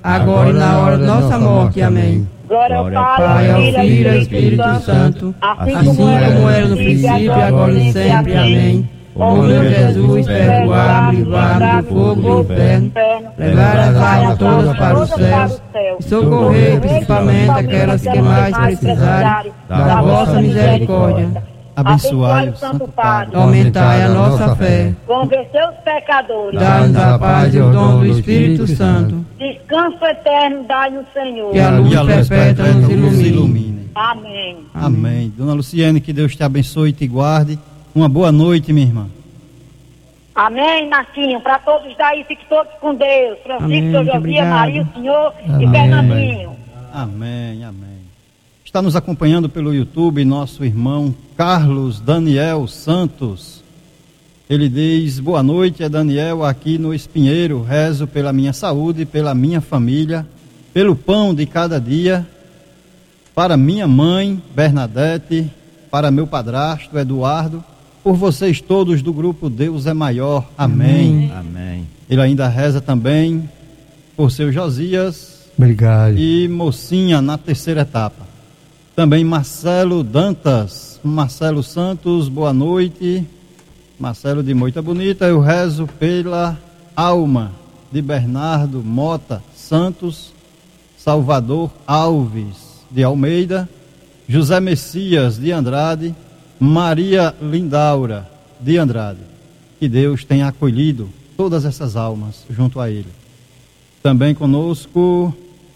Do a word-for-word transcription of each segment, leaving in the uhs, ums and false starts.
agora e na hora da nossa morte. Amém. Glória ao Pai, ao Filho e ao Espírito Santo, assim como era no princípio, agora e sempre. Amém. Ó meu Jesus, perdoar, livrar do fogo do inferno, levar as almas todas para os céus e socorrer principalmente aquelas que mais precisarem da vossa misericórdia. Abençoai o Santo Padre, Aumentai a nossa fé, convencer os pecadores, dá-nos a paz e o dom do Espírito Santo, descanso eterno dai no Senhor, que a luz perpétua nos ilumine. Amém. Amém. Dona Luciene, que Deus te abençoe e te guarde. Uma boa noite, minha irmã. Amém, Marquinho. Para todos daí, fiquem todos com Deus. Francisco, Amém, Jovia, Maria, o Senhor Amém. E Fernandinho. Amém, amém. Está nos acompanhando pelo YouTube nosso irmão Carlos Daniel Santos. Ele diz: boa noite, é Daniel aqui no Espinheiro. Rezo pela minha saúde, pela minha família, pelo pão de cada dia, para minha mãe, Bernadette, para meu padrasto, Eduardo, por vocês todos do grupo Deus é Maior. Amém. Amém. Ele ainda reza também por seu Josias. Obrigado. E Mocinha na terceira etapa. Também Marcelo Dantas, Marcelo Santos, boa noite. Marcelo de Moita Bonita, eu rezo pela alma de Bernardo Mota Santos, Salvador Alves de Almeida, José Messias de Andrade, Maria Lindaura de Andrade. Que Deus tenha acolhido todas essas almas junto a ele. Também conosco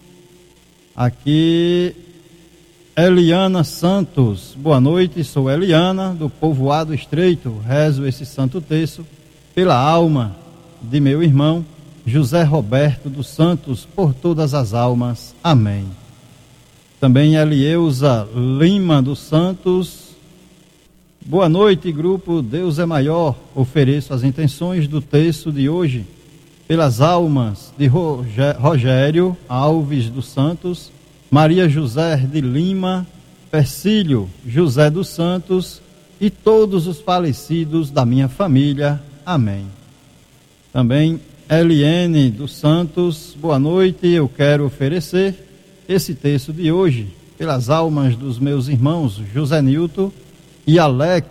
aqui Eliana Santos. Boa noite, sou Eliana do Povoado Estreito. Rezo esse santo terço pela alma de meu irmão José Roberto dos Santos, por todas as almas. Amém. Também Elieusa Lima dos Santos. Boa noite, grupo Deus é Maior. Ofereço as intenções do terço de hoje pelas almas de Rogério Alves dos Santos, Maria José de Lima, Persílio José dos Santos e todos os falecidos da minha família. Amém. Também Eliene dos Santos, boa noite. Eu quero oferecer esse terço de hoje pelas almas dos meus irmãos José Nilton e Alex,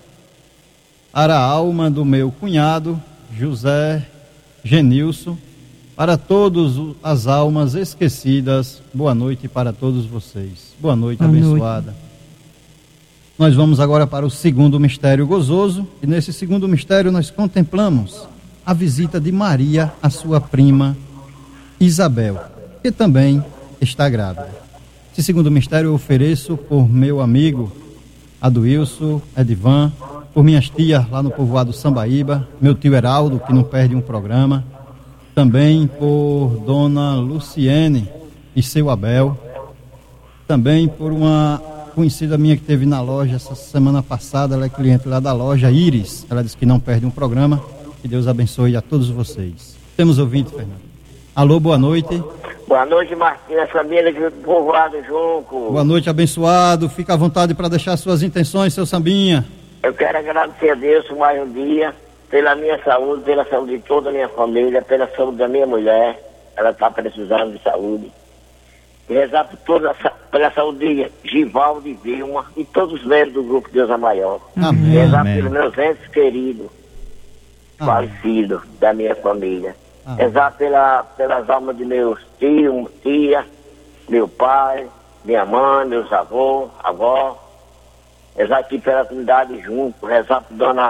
para a alma do meu cunhado José Genilson, para todas as almas esquecidas. Boa noite para todos vocês. Boa noite, boa abençoada. Noite. Nós vamos agora para o segundo mistério gozoso, e nesse segundo mistério nós contemplamos a visita de Maria à sua prima Isabel, que também está grávida. Esse segundo mistério eu ofereço por meu amigo Aduilson, Edivan, por minhas tias lá no povoado Sambaíba, meu tio Heraldo, que não perde um programa, também por dona Luciene e seu Abel, também por uma conhecida minha que teve na loja essa semana passada, ela é cliente lá da loja, Iris, ela disse que não perde um programa. Que Deus abençoe a todos vocês. Temos ouvinte, Fernando. Alô, boa noite. Boa noite, Marquinhos, família de Povoado Junco. Boa noite, abençoado. Fica à vontade para deixar suas intenções, seu sambinha. Eu quero agradecer a Deus por mais um dia, pela minha saúde, pela saúde de toda a minha família, pela saúde da minha mulher. Ela está precisando de saúde. E rezar por toda, pela saúde de Givaldo e Vilma e todos os membros do grupo Deus é Maior. Amém. Rezar Amém. pelos meus entes queridos, falecidos da minha família. Amém. Rezar pela, pelas almas de meus tios, tia, meu pai, minha mãe, meus avós, avó. Rezar aqui pela comunidade junto, rezar por dona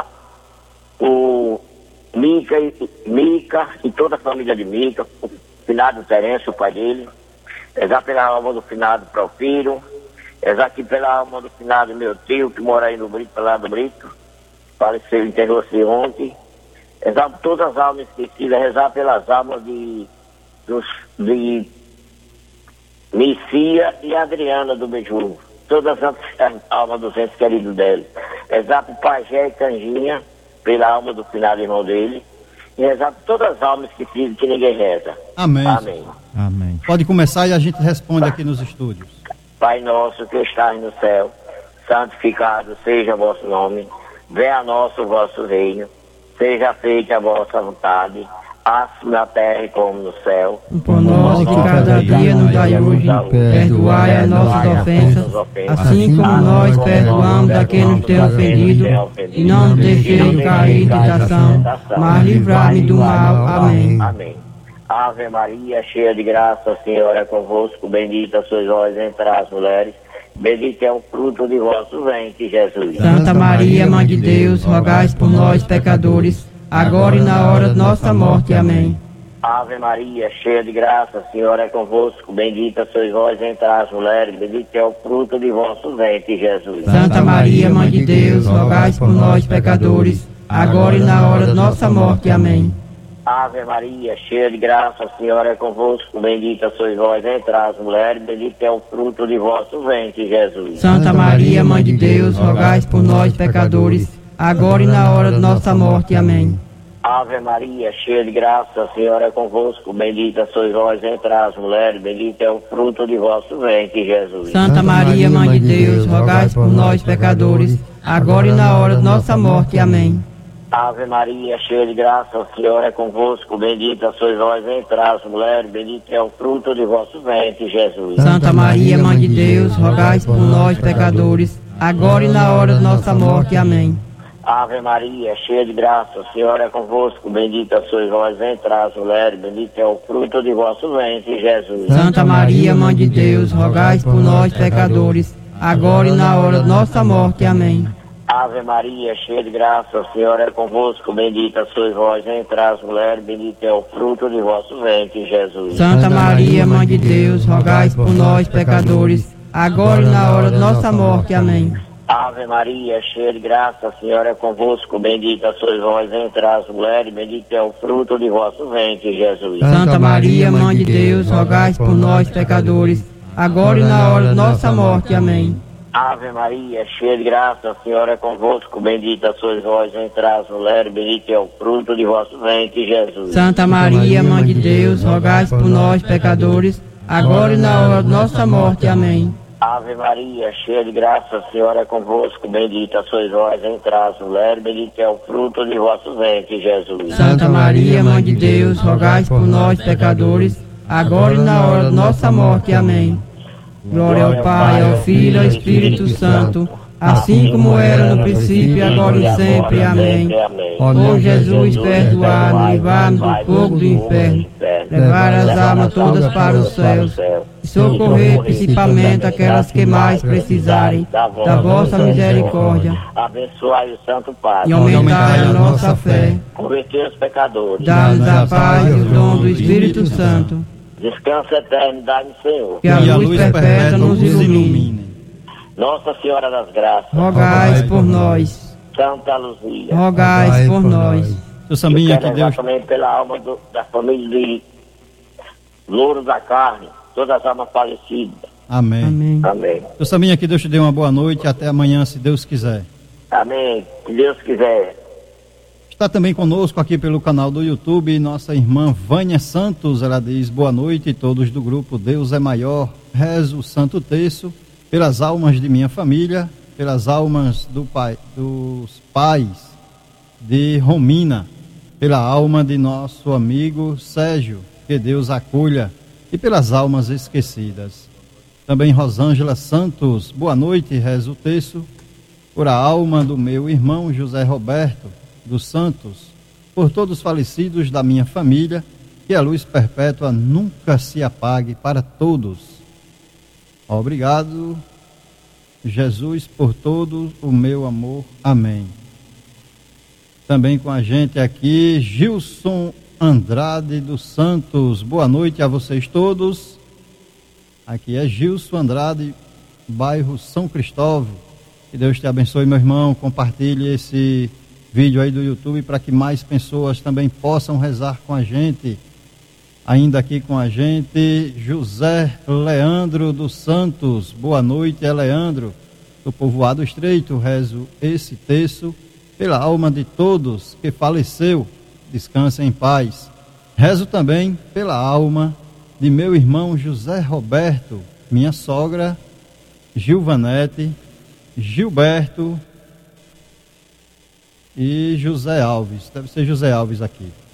o Mica, e, Mica e toda a família de Mica, o finado Terêncio, o pai dele. Rezar pela alma do finado Profiro. Rezar aqui pela alma do finado meu tio, que mora aí no Brito, pela do Brito. Faleceu, enterrou-se ontem. Rezar por todas as almas esquecidas, rezar pelas almas de, dos, de Missia e Adriana do Beiju, todas as almas dos entes queridos dele. Rezar por Pajé e Canjinha, pela alma do finado irmão dele, e rezar por todas as almas esquecidas que ninguém reza. Amém. Amém. Amém. Pode começar e a gente responde aqui nos estúdios. Pai nosso que estás no céu, santificado seja o vosso nome, venha a nós o vosso reino. Seja feita a vossa vontade, assim na terra como no céu. O pão nosso de cada dia nos dai hoje, perdoai as nossas ofensas, assim como nós perdoamos a quem nos tem ofendido, e não nos deixeis cair em tentação, mas livrai-me do mal. Amém. Amém. Ave Maria, cheia de graça, o Senhor é convosco, bendita sois vós entre as mulheres, bendito é o fruto de vosso ventre, Jesus. Santa Maria, Mãe de Deus, rogai por nós, pecadores, agora e na hora de nossa morte. Amém. Ave Maria, cheia de graça, o Senhor é convosco, bendita sois vós entre as mulheres, bendito é o fruto de vosso ventre, Jesus. Santa Maria, Mãe de Deus, rogai por nós, pecadores, agora e na hora de nossa morte. Amém. Ave Maria, cheia de graça, o Senhor é convosco, bendita sois vós entre as mulheres, bendito é o fruto de vosso ventre, Jesus. Santa Maria, Mãe de Deus, rogai por nós, pecadores, agora e na hora de nossa morte. Amém. Ave Maria, cheia de graça, o Senhor é convosco, bendita sois vós entre as mulheres, bendito é o fruto de vosso ventre, Jesus. Santa Maria, Mãe de Deus, rogai por nós, pecadores, agora e na hora de nossa morte. Amém. Ave Maria, cheia de graça, o Senhor é convosco, bendita sois vós entre as mulheres, bendito é o fruto de vosso ventre, Jesus. Santa Maria, Mãe de Deus, rogai por nós, pecadores, agora e na hora de nossa morte. Amém. Ave Maria, cheia de graça, o Senhor é convosco, bendita sois vós entre as mulheres, bendito é o fruto de vosso ventre, Jesus. Santa Maria, Mãe de Deus, rogai por nós, pecadores, agora e na hora de nossa morte. Amém. Ave Maria, cheia de graça, o Senhor é convosco, bendita sois vós entre as mulheres, bendito é o fruto de vosso ventre, Jesus. Santa Maria, Mãe de Deus, rogai por nós, pecadores, agora e na hora de nossa morte. Amém. Ave Maria, cheia de graça, o Senhor é convosco, bendita sois vós entre as mulheres, bendito é o fruto de vosso ventre, Jesus. Santa Maria, Mãe de Deus, rogai por nós, pecadores, agora e na hora de nossa morte. Amém. Ave Maria, cheia de graça, o Senhor é convosco, bendita sois vós entre as mulheres, bendito é o fruto de vosso ventre, Jesus. Santa Maria, Mãe de Deus, rogai por nós, pecadores, agora e na hora de nossa morte. Amém. Ave Maria, cheia de graça, o Senhor é convosco, bendita sois vós entre as mulheres, bendito é o fruto de vosso ventre, Jesus. Santa Maria, Mãe de Deus, rogai por nós, pecadores, agora e na hora de nossa morte. Amém. Glória ao Pai, ao Filho e ao Espírito Santo, assim como era no princípio, agora e sempre. Amém. Ó Jesus, perdoai-me, livrai-me do fogo do inferno, levar as almas todas para os céus, e socorrer principalmente aquelas que mais precisarem da vossa misericórdia. Abençoai o Santo Padre E aumentai a nossa fé. Convertei os pecadores. Dá-nos a paz e o dom do Espírito Santo. Descanso eterno, dá-me, Senhor. Que a luz perpétua nos ilumine. Nossa Senhora das Graças, Rogais por nós. Santa Luzia, Rogais por nós. Seu Sambinha, eu que quero Deus... rezar também pela alma do, da família de Louro da Carne, todas as almas falecidas. Amém. Amém. Amém. Seu Sambinha, que Deus te dê uma boa noite e até amanhã, se Deus quiser. Amém. Se Deus quiser. Está também conosco aqui pelo canal do YouTube nossa irmã Vânia Santos. Ela diz: boa noite, todos do grupo Deus é Maior. Rezo o Santo Terço pelas almas de minha família, pelas almas do pai, dos pais de Romina, pela alma de nosso amigo Sérgio, que Deus acolha, e pelas almas esquecidas. Também Rosângela Santos, boa noite, rezo o terço por a alma do meu irmão José Roberto dos Santos, por todos os falecidos da minha família, que a luz perpétua nunca se apague para todos. Obrigado, Jesus, por todo o meu amor. Amém. Também com a gente aqui, Gilson Andrade dos Santos. Boa noite a vocês todos. Aqui é Gilson Andrade, bairro São Cristóvão. Que Deus te abençoe, meu irmão. Compartilhe esse vídeo aí do YouTube para que mais pessoas também possam rezar com a gente. Ainda aqui com a gente, José Leandro dos Santos. Boa noite, é Leandro, do Povoado Estreito. Rezo esse terço pela alma de todos que faleceu. Descansem em paz. Rezo também pela alma de meu irmão José Roberto, minha sogra Gilvanete, Gilberto e José Alves. Deve ser José Alves aqui.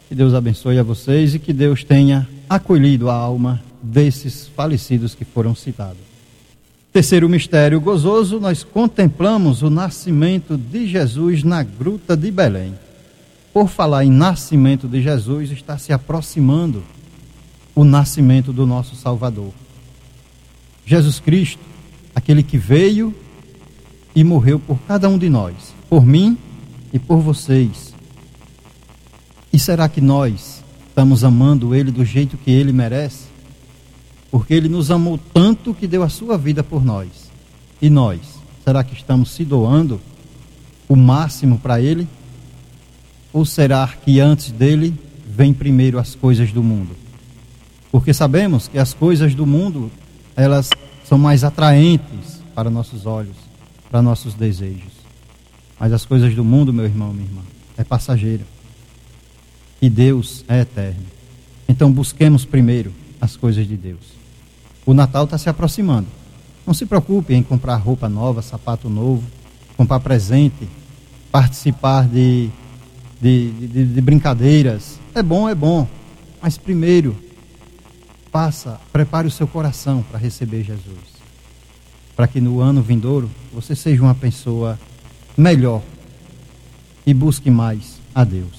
Que Deus abençoe a vocês e que Deus tenha acolhido a alma desses falecidos que foram citados. Terceiro mistério gozoso, nós contemplamos o nascimento de Jesus na gruta de Belém. Por falar em nascimento de Jesus, está se aproximando o nascimento do nosso Salvador. Jesus Cristo, aquele que veio e morreu por cada um de nós, por mim e por vocês. E será que nós estamos amando Ele do jeito que Ele merece? Porque Ele nos amou tanto que deu a sua vida por nós. E nós, será que estamos se doando o máximo para Ele? Ou será que antes dele vem primeiro as coisas do mundo? Porque sabemos que as coisas do mundo, elas são mais atraentes para nossos olhos, para nossos desejos. Mas as coisas do mundo, meu irmão, minha irmã, é passageiro. E Deus é eterno. Então busquemos primeiro as coisas de Deus. O Natal está se aproximando. Não se preocupe em comprar roupa nova, sapato novo, comprar presente, participar de, de, de, de brincadeiras. É bom, é bom. Mas primeiro, faça, prepare o seu coração para receber Jesus. Para que no ano vindouro você seja uma pessoa melhor e busque mais a Deus.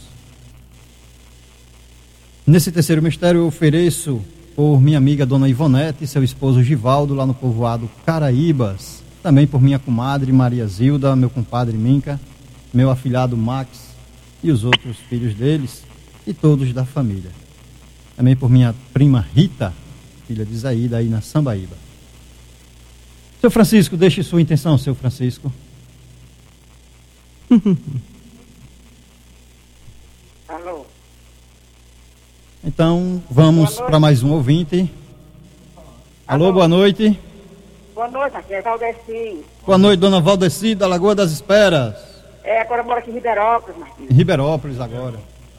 Nesse terceiro mistério eu ofereço por minha amiga Dona Ivonete e seu esposo Givaldo, lá no povoado Caraíbas. Também por minha comadre Maria Zilda, meu compadre Minca, meu afilhado Max e os outros filhos deles e todos da família. Também por minha prima Rita, filha de Zaída, aí na Sambaíba. Seu Francisco, deixe sua intenção, seu Francisco. Alô? Então, vamos para mais um ouvinte. Alô, Alô, boa noite. Boa noite, aqui é Valdeci. Boa noite, dona Valdeci, da Lagoa das Esperas. É, agora eu moro aqui em Riberópolis, Marquinhos. Em Riberópolis agora.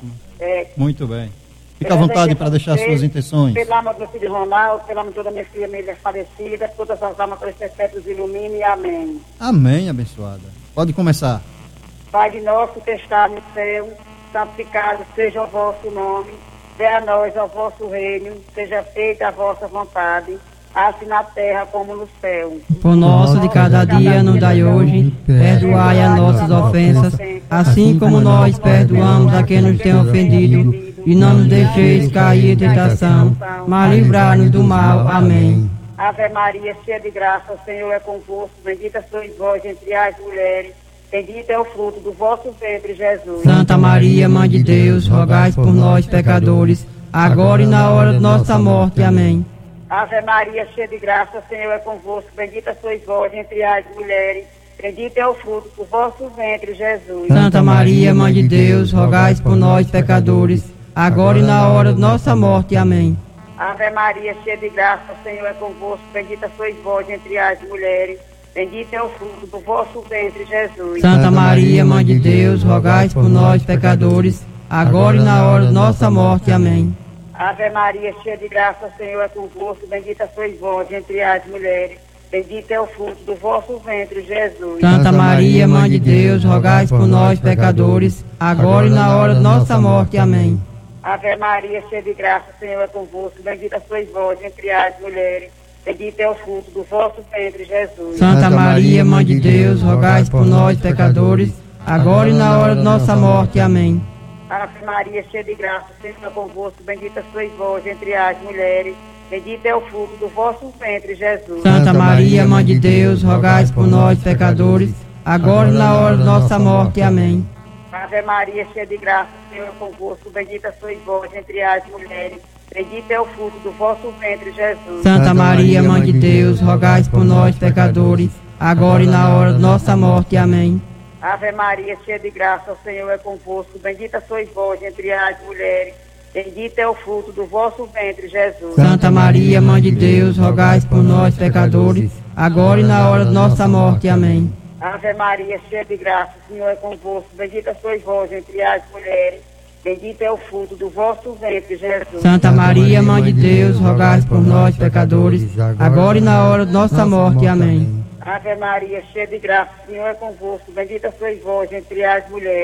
É. Muito bem. Fique à vontade para deixar você, suas intenções. Pelo amor do meu filho Ronaldo, pelo amor de toda minha filha Emília falecida, todas as almas pelos perpétuos ilumine e amém. Amém, abençoada. Pode começar. Pai de nosso que está no céu, santificado seja o vosso nome. Venha a nós ao vosso reino, seja feita a vossa vontade, assim na terra como no céu. Por nosso de cada dia nos dai hoje, perdoai as nossas ofensas, assim como nós perdoamos a quem nos tem ofendido, e não nos deixeis cair em tentação, mas livrai-nos do mal. Amém. Ave Maria, cheia de graça, o Senhor é convosco, bendita sois vós entre as mulheres, bendito é o fruto do vosso ventre, Jesus. Santa Maria, Mãe de Deus, rogai por nós, pecadores, agora e na hora de nossa morte. Amém. Ave Maria, cheia de graça, o Senhor é convosco, bendita sois vós entre as mulheres, bendito é o fruto do vosso ventre, Jesus. Santa Maria, Mãe de Deus, rogai por nós, pecadores, agora e na hora de nossa morte. Amém. Ave Maria, cheia de graça, o Senhor é convosco, bendita sois vós entre as mulheres, bendito é o fruto do vosso ventre, Jesus. Santa Maria, Mãe de Deus, rogai por nós, pecadores, agora e na hora de nossa morte. Amém. Ave Maria, cheia de graça, o Senhor é convosco, bendita sois vós entre as mulheres, bendito é o fruto do vosso ventre, Jesus. Santa Maria, Mãe de Deus, rogai por nós, pecadores, agora e na hora de nossa morte. Amém. Ave Maria, cheia de graça, o Senhor é convosco, bendita sois vós entre as mulheres, bendito é o fruto do vosso ventre, Jesus. Santa Maria, Mãe de Deus, rogai por nós, pecadores, agora e na hora de nossa morte. Amém. Ave Maria, cheia de graça, o Senhor é convosco, bendita sois vós entre as mulheres, bendito é o fruto do vosso ventre, Jesus. Santa Maria, Mãe de Deus, rogai por nós, pecadores, agora e na hora de nossa morte. Amém. Ave Maria, cheia de graça, o Senhor é convosco, bendita sois vós entre as mulheres, bendito é o fruto do vosso ventre, Jesus. Santa Maria, Mãe de Deus, rogai por nós, pecadores, agora e na hora de nossa morte. Amém. Ave Maria, cheia de graça, o Senhor é convosco, bendita sois vós entre as mulheres, bendito é o fruto do vosso ventre, Jesus. Santa Maria, Mãe de Deus, rogai por nós, pecadores, agora e na hora de nossa morte. Amém. Ave Maria, cheia de graça, o Senhor é convosco, bendita sois vós entre as mulheres, bendito é o fruto do vosso ventre, Jesus. Santa Maria, Mãe de Deus, rogai por nós, pecadores, agora e na hora de nossa morte. Amém. Ave Maria, cheia de graça, o Senhor é convosco, bendita sois vós entre as mulheres,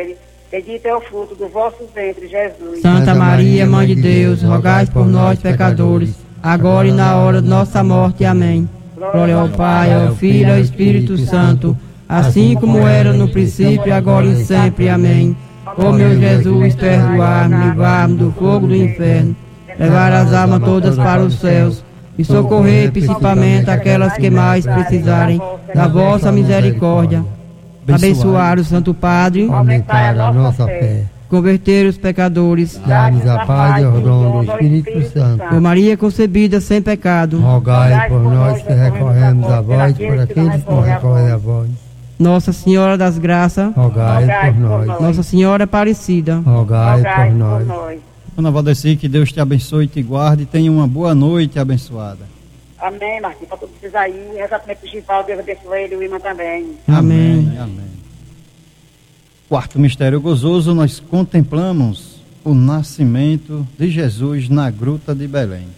Bendito é o fruto do vosso ventre, Jesus. Santa Maria, Mãe de Deus, rogai por nós, pecadores, agora e na hora de nossa morte. Amém. Glória ao Pai, ao Filho e ao Espírito Santo, assim como era no princípio, agora e sempre. Amém. Ó meu Jesus, perdoar-me, livrar-me do fogo do inferno, levar as almas todas para os céus e socorrer principalmente aquelas que mais precisarem da vossa misericórdia. Abençoar o Santo Padre, aumentar a nossa fé, converter os pecadores, dar-nos a paz e o dom do Espírito Santo. Por Maria concebida sem pecado, rogai por nós que recorremos a vós, por aqueles que não recorrem a vós. Nossa Senhora das Graças, rogai por nós. Nossa Senhora Aparecida, rogai por nós. Dona Valdeci, que Deus te abençoe e te guarde. Tenha uma boa noite abençoada. Amém, Marquinhos. Para todos vocês aí, reza também para o Givaldo, Deus abençoe ele e o irmão também. Amém. Amém. Amém. Quarto mistério gozoso, nós contemplamos o nascimento de Jesus na gruta de Belém.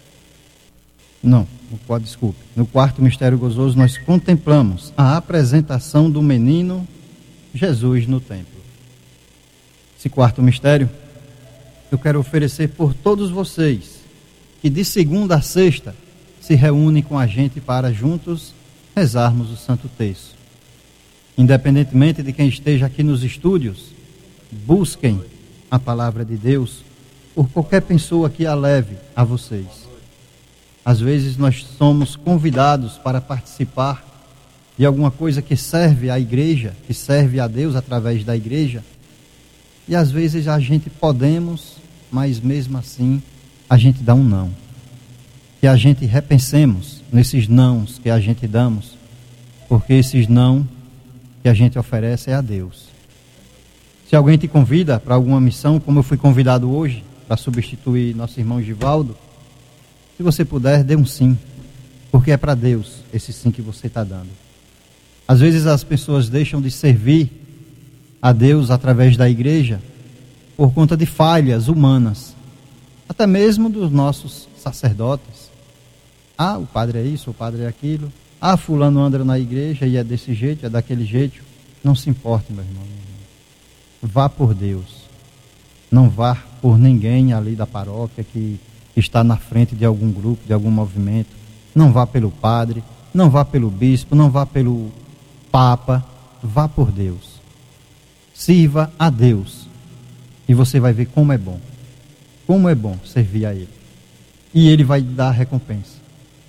Não, no, desculpe. No quarto mistério gozoso, nós contemplamos a apresentação do menino Jesus no templo. Esse quarto mistério, eu quero oferecer por todos vocês que de segunda a sexta se reúnem com a gente para juntos rezarmos o Santo Terço. Independentemente de quem esteja aqui nos estúdios, busquem a palavra de Deus por qualquer pessoa que a leve a vocês. Às vezes nós somos convidados para participar de alguma coisa que serve à igreja, que serve a Deus através da igreja, e às vezes a gente podemos, mas mesmo assim a gente dá um não. Que a gente repensemos nesses nãos que a gente damos, porque esses não que a gente oferece é a Deus. Se alguém te convida para alguma missão, como eu fui convidado hoje, para substituir nosso irmão Givaldo, se você puder, dê um sim, porque é para Deus esse sim que você está dando. Às vezes as pessoas deixam de servir a Deus através da igreja por conta de falhas humanas, até mesmo dos nossos sacerdotes. Ah, o padre é isso, o padre é aquilo. Ah, fulano anda na igreja e é desse jeito, é daquele jeito. Não se importe, meu irmão. Vá por Deus. Não vá por ninguém ali da paróquia que está na frente de algum grupo, de algum movimento. Não vá pelo padre, não vá pelo bispo, não vá pelo papa. Vá por Deus. Sirva a Deus. E você vai ver como é bom. Como é bom servir a Ele. E Ele vai dar a recompensa.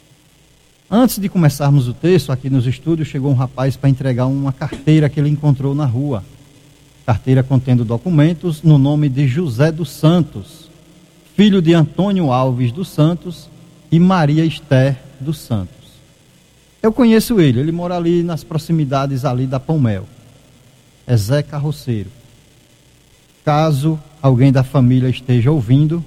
Antes de começarmos o texto, aqui nos estúdios, chegou um rapaz para entregar uma carteira que ele encontrou na rua. Carteira contendo documentos no nome de José dos Santos, filho de Antônio Alves dos Santos e Maria Esther dos Santos. Eu conheço ele, ele mora ali nas proximidades ali da Palmel. É Zé Carroceiro. Caso alguém da família esteja ouvindo,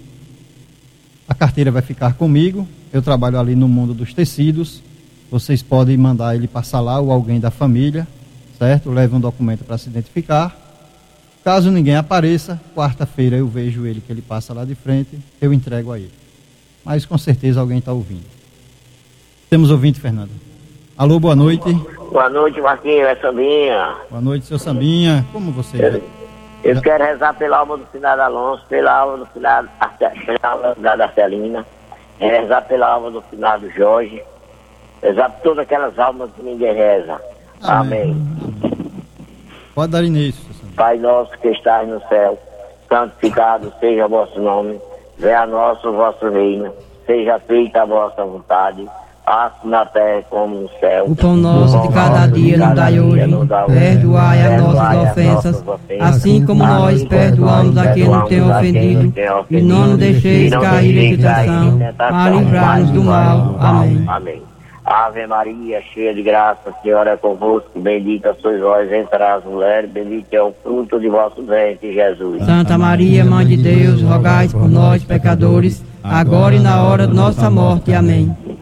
a carteira vai ficar comigo. Eu trabalho ali no mundo dos tecidos. Vocês podem mandar ele passar lá ou alguém da família, certo? Leve um documento para se identificar. Caso ninguém apareça, quarta-feira eu vejo ele que ele passa lá de frente, eu entrego a ele. Mas com certeza alguém está ouvindo. Temos ouvinte, Fernando. Alô, boa noite. Boa noite, Marquinhos, é Sambinha. Boa noite, seu Sambinha. Como você é? Eu, eu quero rezar pela alma do finado Alonso, pela alma do finado, pela alma da Arcelina, rezar pela alma do finado Jorge, rezar por todas aquelas almas que ninguém reza. Amém. Amém. Pode dar início. Pai nosso que estás no céu, santificado seja o vosso nome, venha a nós o vosso reino, seja feita a vossa vontade, assim na terra como no céu. O pão nosso de cada dia nos dai hoje, perdoai as nossas ofensas, assim como nós perdoamos a quem nos tem ofendido, e não nos deixeis cair em tentação, mas livrai-nos do mal. Amém. Amém. Ave Maria, cheia de graça, o Senhor é convosco, bendita sois vós entre as mulheres, bendito é o fruto de vosso ventre, Jesus. Santa Maria, Mãe de Deus, rogai por nós, pecadores, agora e na hora de nossa morte. Amém.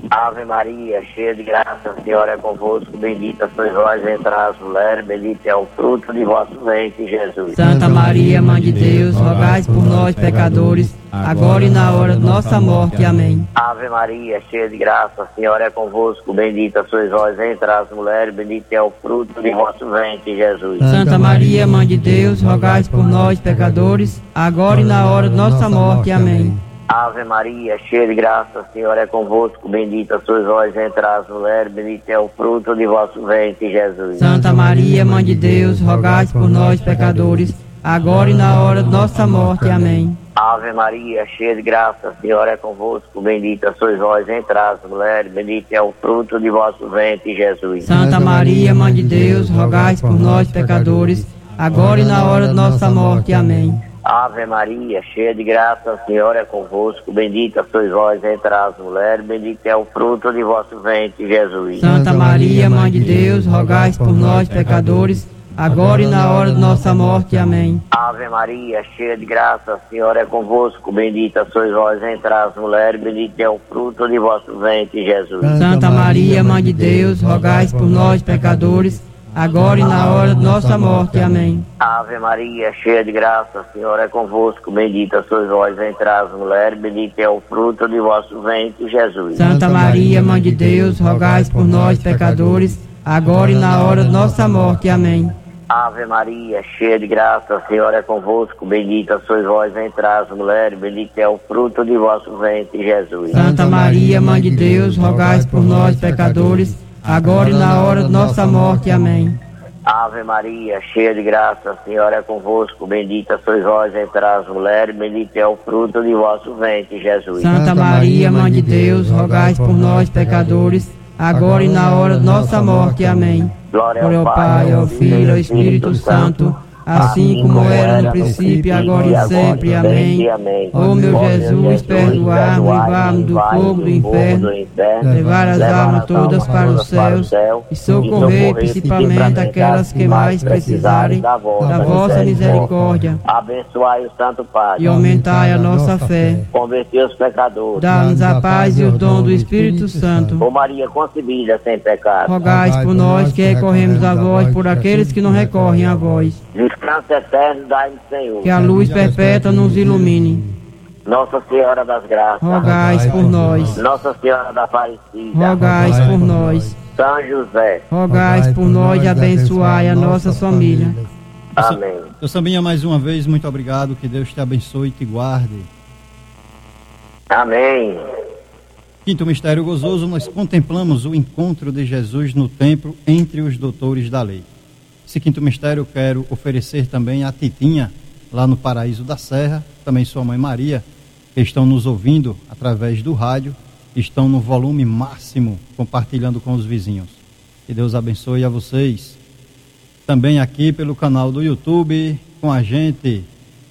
Ave Maria, cheia de graça, o Senhor é convosco, bendita sois vós entre as mulheres, bendito é o fruto de vosso ventre, Jesus. Santa Maria, Mãe de Deus, rogai por nós, pecadores, agora e na hora de nossa morte. Amém. Ave Maria, cheia de graça, o Senhor é convosco, bendita sois vós entre as mulheres, bendito é o fruto de vosso ventre, Jesus. Santa Maria, Mãe de Deus, rogai por nós, pecadores, agora e na hora de nossa morte. Amém. Ave Maria, cheia de graça, o Senhor é convosco, bendita sois vós entre as mulheres, bendito é o fruto de vosso ventre, Jesus. Santa Maria, Mãe de Deus, rogai por nós, pecadores, agora e na hora de nossa morte. Amém. Ave Maria, cheia de graça, o Senhor é convosco, bendita sois vós entre as mulheres, bendito é o fruto de vosso ventre, Jesus. Santa Maria, Mãe de Deus, rogai por nós, pecadores, agora e na hora de nossa morte. Amém. Ave Maria, cheia de graça, o Senhor é convosco, bendita sois vós entre as mulheres, bendito é o fruto de vosso ventre, Jesus. Santa Maria, Mãe de Deus, rogai por nós, pecadores, agora e na hora de nossa morte. Amém. Ave Maria, cheia de graça, o Senhor é convosco, bendita sois vós entre as mulheres, bendito é o fruto de vosso ventre, Jesus. Santa Maria, Mãe de Deus, rogai por nós, pecadores, agora e na hora de nossa morte. Amém. Ave Maria, cheia de graça, o Senhor é convosco, bendita sois vós entre as mulheres, bendito é o fruto de vosso ventre, Jesus. Santa Maria, Mãe de Deus, rogai por nós, pecadores, agora e na hora de nossa morte. Amém. Ave Maria, cheia de graça, o Senhor é convosco, bendita sois vós entre as mulheres, bendito é o fruto de vosso ventre, Jesus. Santa Maria, Mãe de Deus, rogai por nós, pecadores, agora e na hora de nossa morte. Amém. Ave Maria, cheia de graça, o Senhor é convosco, bendita sois vós entre as mulheres, bendito é o fruto de vosso ventre, Jesus. Santa Maria, Mãe de Deus, rogai por nós, pecadores, agora e na hora de nossa morte. Amém. Glória ao Pai, ao Filho e ao Espírito Santo, assim como era no princípio, agora e sempre. Amém. Ó meu Jesus, perdoar-me, livrar-me do fogo do inferno, levar as almas todas para o céu e socorrer principalmente aquelas que mais precisarem da vossa misericórdia. Abençoai o Santo Padre E aumentai a nossa fé. Convertei os pecadores. Dá-nos a paz e o dom do Espírito Santo. Ó Maria concebida sem pecado. Rogais por nós que recorremos a vós, por aqueles que não recorrem a vós. Descanso eterno dai-nos, Senhor. Que a luz perpétua nos ilumine. Nossa Senhora das Graças. Rogais por nós. Nossa Senhora da Aparecida. Rogais por nós. São José. Rogais por nós e abençoai a nossa família. Amém. Seu Sambinha, mais uma vez, muito obrigado. Que Deus te abençoe e te guarde. Amém. Quinto mistério gozoso, nós contemplamos o encontro de Jesus no templo entre os doutores da lei. Esse quinto mistério eu quero oferecer também a Titinha, lá no Paraíso da Serra, também sua mãe Maria, que estão nos ouvindo através do rádio, estão no volume máximo, compartilhando com os vizinhos. Que Deus abençoe a vocês. Também aqui pelo canal do YouTube, com a gente.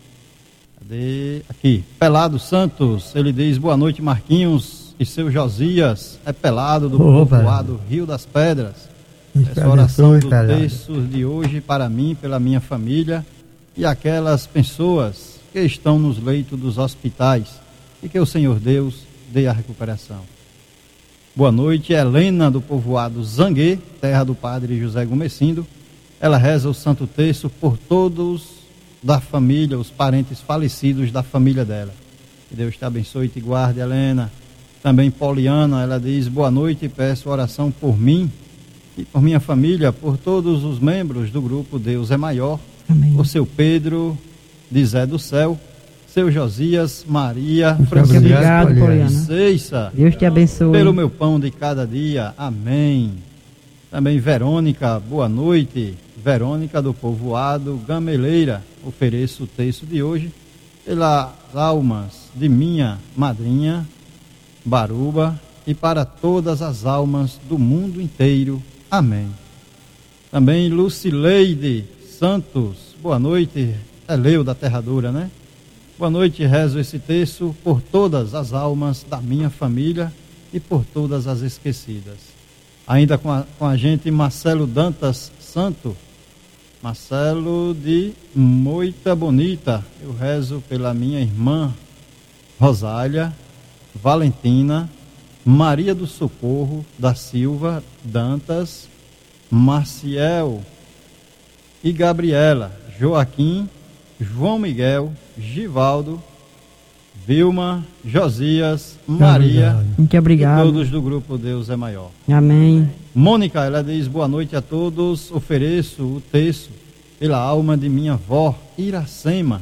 Cadê? Aqui, Pelado Santos, ele diz: boa noite, Marquinhos e seu Josias, é Pelado do povoado Rio das Pedras. Essa oração do texto de hoje para mim, pela minha família e aquelas pessoas que estão nos leitos dos hospitais, e que o Senhor Deus dê a recuperação. Boa noite, Helena do povoado Zanguê, terra do padre José Gomecindo. Ela reza o Santo Terço por todos da família, os parentes falecidos da família dela. Que Deus te abençoe e te guarde, Helena. Também Poliana, ela diz: boa noite e peço oração por mim e por minha família, por todos os membros do grupo Deus é Maior. Amém. Por seu Pedro de Zé do Céu, seu Josias, Maria, Francisco, obrigado, Poliana. Ceiça. Deus te abençoe. Pelo meu pão de cada dia. Amém. Também Verônica, boa noite. Verônica do povoado Gameleira, ofereço o texto de hoje pelas almas de minha madrinha Baruba e para todas as almas do mundo inteiro. Amém. Também Lucileide Santos, boa noite. É Leu da Terradura, né? Boa noite, rezo esse texto por todas as almas da minha família e por todas as esquecidas. Ainda com a, com a gente Marcelo Dantas Santo, Marcelo de Moita Bonita, eu rezo pela minha irmã Rosália, Valentina, Maria do Socorro da Silva Dantas, Marciel e Gabriela, Joaquim, João Miguel, Givaldo, Vilma, Josias, Maria. Muito obrigado. E todos do grupo Deus é Maior. Amém. Mônica, ela diz: boa noite a todos. Ofereço o terço pela alma de minha avó, Iracema.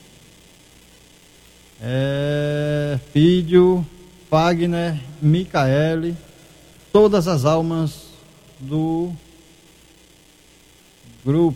É, filho, Fagner, Micaele, todas as almas do grupo,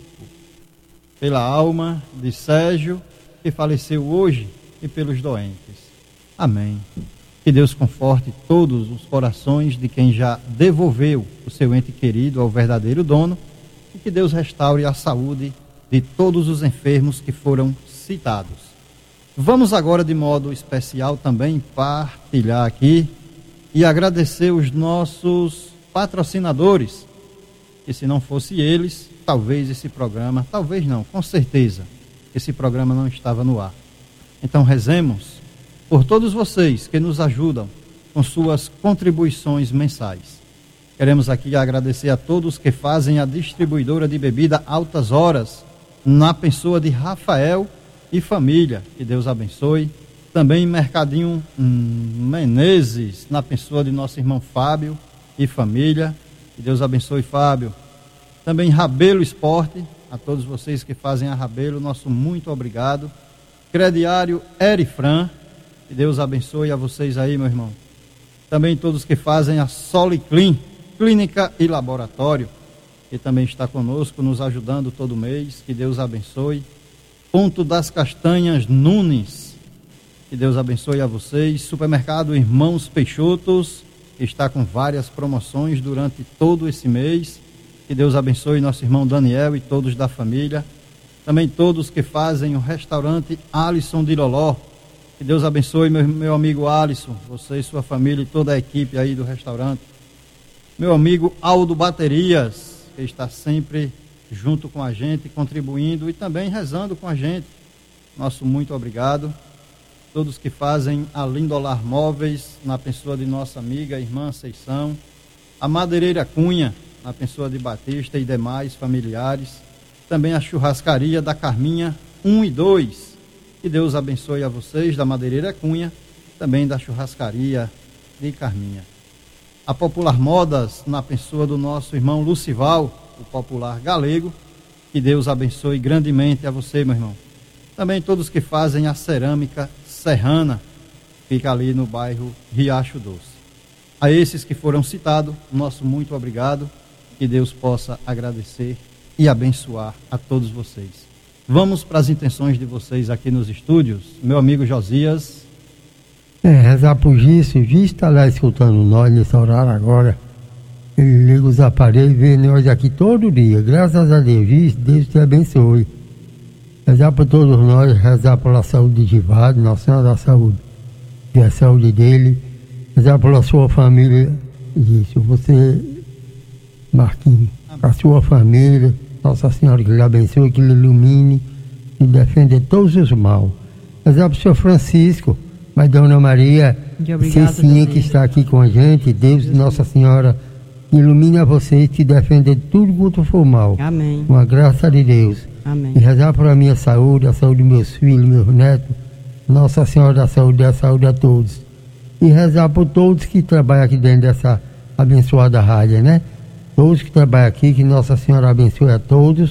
pela alma de Sérgio, que faleceu hoje, e pelos doentes. Amém. Que Deus conforte todos os corações de quem já devolveu o seu ente querido ao verdadeiro dono, e que Deus restaure a saúde de todos os enfermos que foram citados. Vamos agora, de modo especial, também partilhar aqui e agradecer os nossos patrocinadores, que se não fosse eles, talvez esse programa, talvez não, com certeza, esse programa não estava no ar. Então rezemos por todos vocês que nos ajudam com suas contribuições mensais. Queremos aqui agradecer a todos que fazem a distribuidora de bebida Altas Horas, na pessoa de Rafael e família, que Deus abençoe. Também Mercadinho hum, Menezes, na pessoa de nosso irmão Fábio e família, que Deus abençoe, Fábio. Também Rabelo Esporte, a todos vocês que fazem a Rabelo, nosso muito obrigado. Crediário Erifran, que Deus abençoe a vocês aí, meu irmão. Também todos que fazem a Soliclin, Clínica e Laboratório, que também está conosco, nos ajudando todo mês, que Deus abençoe. Ponto das Castanhas Nunes, que Deus abençoe a vocês. Supermercado Irmãos Peixotos, que está com várias promoções durante todo esse mês, que Deus abençoe nosso irmão Daniel e todos da família. Também todos que fazem o restaurante Alisson de Loló, que Deus abençoe meu, meu amigo Alisson, você e sua família e toda a equipe aí do restaurante. Meu amigo Aldo Baterias, que está sempre junto com a gente, contribuindo e também rezando com a gente. Nosso muito obrigado. Todos que fazem a Lindolar Móveis, na pessoa de nossa amiga, irmã Seição. A Madeireira Cunha, na pessoa de Batista e demais familiares. Também a Churrascaria da Carminha um e dois. Que Deus abençoe a vocês da Madeireira Cunha, também da Churrascaria de Carminha. A Popular Modas, na pessoa do nosso irmão Lucival, o popular galego, que Deus abençoe grandemente a você, meu irmão. Também todos que fazem a cerâmica serrana, fica ali no bairro Riacho Doce. A esses que foram citados, nosso muito obrigado, que Deus possa agradecer e abençoar a todos vocês. Vamos para as intenções de vocês aqui nos estúdios. Meu amigo Josias. É, rezar por Gisso. Gisso está lá escutando nós nesse horário agora. Ele liga os aparelhos e vê nós aqui todo dia. Graças a Deus, Gisso, Deus te abençoe. Rezar por todos nós, rezar pela saúde de Givaldo, Nossa Senhora da Saúde, e a saúde dele. Rezar pela sua família, Gisso. Você, Marquinhos, a sua família, Nossa Senhora que lhe abençoe, que lhe ilumine e defenda todos os mal. Rezar para o senhor Francisco, mas Dona Maria, Cecinha que está aqui com a gente, Deus, Nossa Senhora, ilumine a vocês, te defenda de tudo quanto for mal. Amém. Com a graça de Deus. Amém. E rezar para a minha saúde, a saúde dos meus filhos, meus netos, Nossa Senhora da Saúde, a saúde a todos. E rezar por todos que trabalham aqui dentro dessa abençoada rádio, né? Todos que trabalham aqui, que Nossa Senhora abençoe a todos.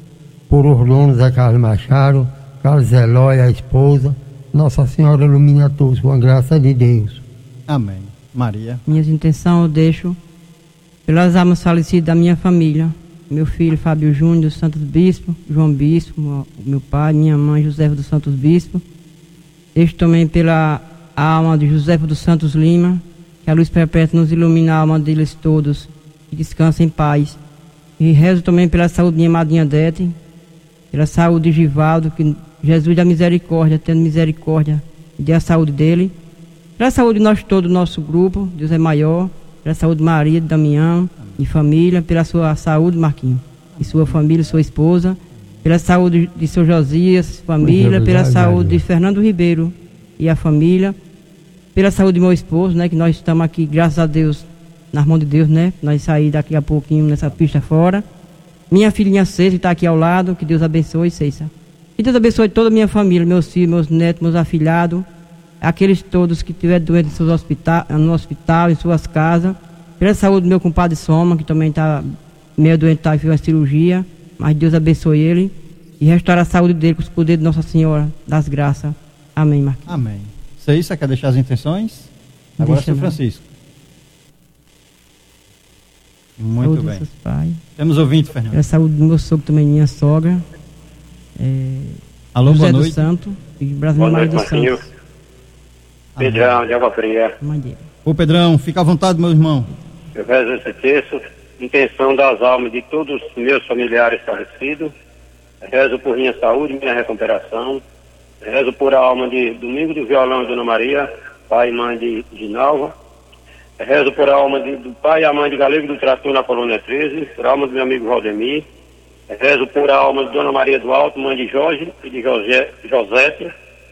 Por os donos, a Carlos Machado, Carlos Eloy, a esposa. Nossa Senhora ilumine a todos com a graça de Deus. Amém. Maria. Minhas intenções eu deixo pelas almas falecidas da minha família. Meu filho Fábio Júnior dos Santos Bispo, João Bispo, meu pai, minha mãe Josefa dos Santos Bispo. Deixo também pela alma de Josefa dos Santos Lima, que a luz perpétua nos ilumine a alma deles todos, que descansem em paz. E rezo também pela saúde de minha madrinha Dete, pela saúde de Givaldo, que Jesus da misericórdia, tendo misericórdia, e dê a saúde dele. Pela saúde de nós todos, nosso grupo, Deus é maior. Pela saúde de Maria, de Damião e família. Pela sua saúde, Marquinhos, e sua família, sua esposa. Pela saúde de seu Josias, família. Pela saúde de Fernando Ribeiro e a família. pela saúde do meu esposo, né? Que nós estamos aqui, graças a Deus, nas mãos de Deus, né? Nós saímos daqui a pouquinho nessa pista fora. Minha filhinha Ceiça, que está aqui ao lado, que Deus abençoe, Ceiça. E Deus abençoe toda a minha família, meus filhos, meus netos, meus afilhados, aqueles todos que estiverem doentes em seus hospital, no hospital, em suas casas. Pela saúde do meu compadre Soma, que também está meio doente, tá, e fez uma cirurgia, mas Deus abençoe ele e restaure a saúde dele com os poderes de Nossa Senhora das Graças. Amém, Marquinhos. Amém. Ceiça, quer deixar as intenções? Agora, seu Francisco. Muito saúde bem. Dos pais. Temos ouvinte, Fernando. Pela saúde do meu sogro também, minha sogra. É, Alô, José boa do noite. Santo e Brasil Boa Maria noite, do Marquinhos. Santos. Pedrão, de Água Fria. Mãe dele. Ô Pedrão, fica à vontade, meu irmão. Eu rezo esse texto, intenção das almas de todos os meus familiares falecidos. Rezo por minha saúde e minha recuperação. Rezo por a alma de Domingo do Violão e Dona Maria, pai e mãe de Ginalva. Rezo por a alma de, do pai e a mãe de Galego do Trator na Colônia treze, por a alma do meu amigo Valdemir. Rezo por a alma de Dona Maria do Alto, mãe de Jorge e de José, Josete.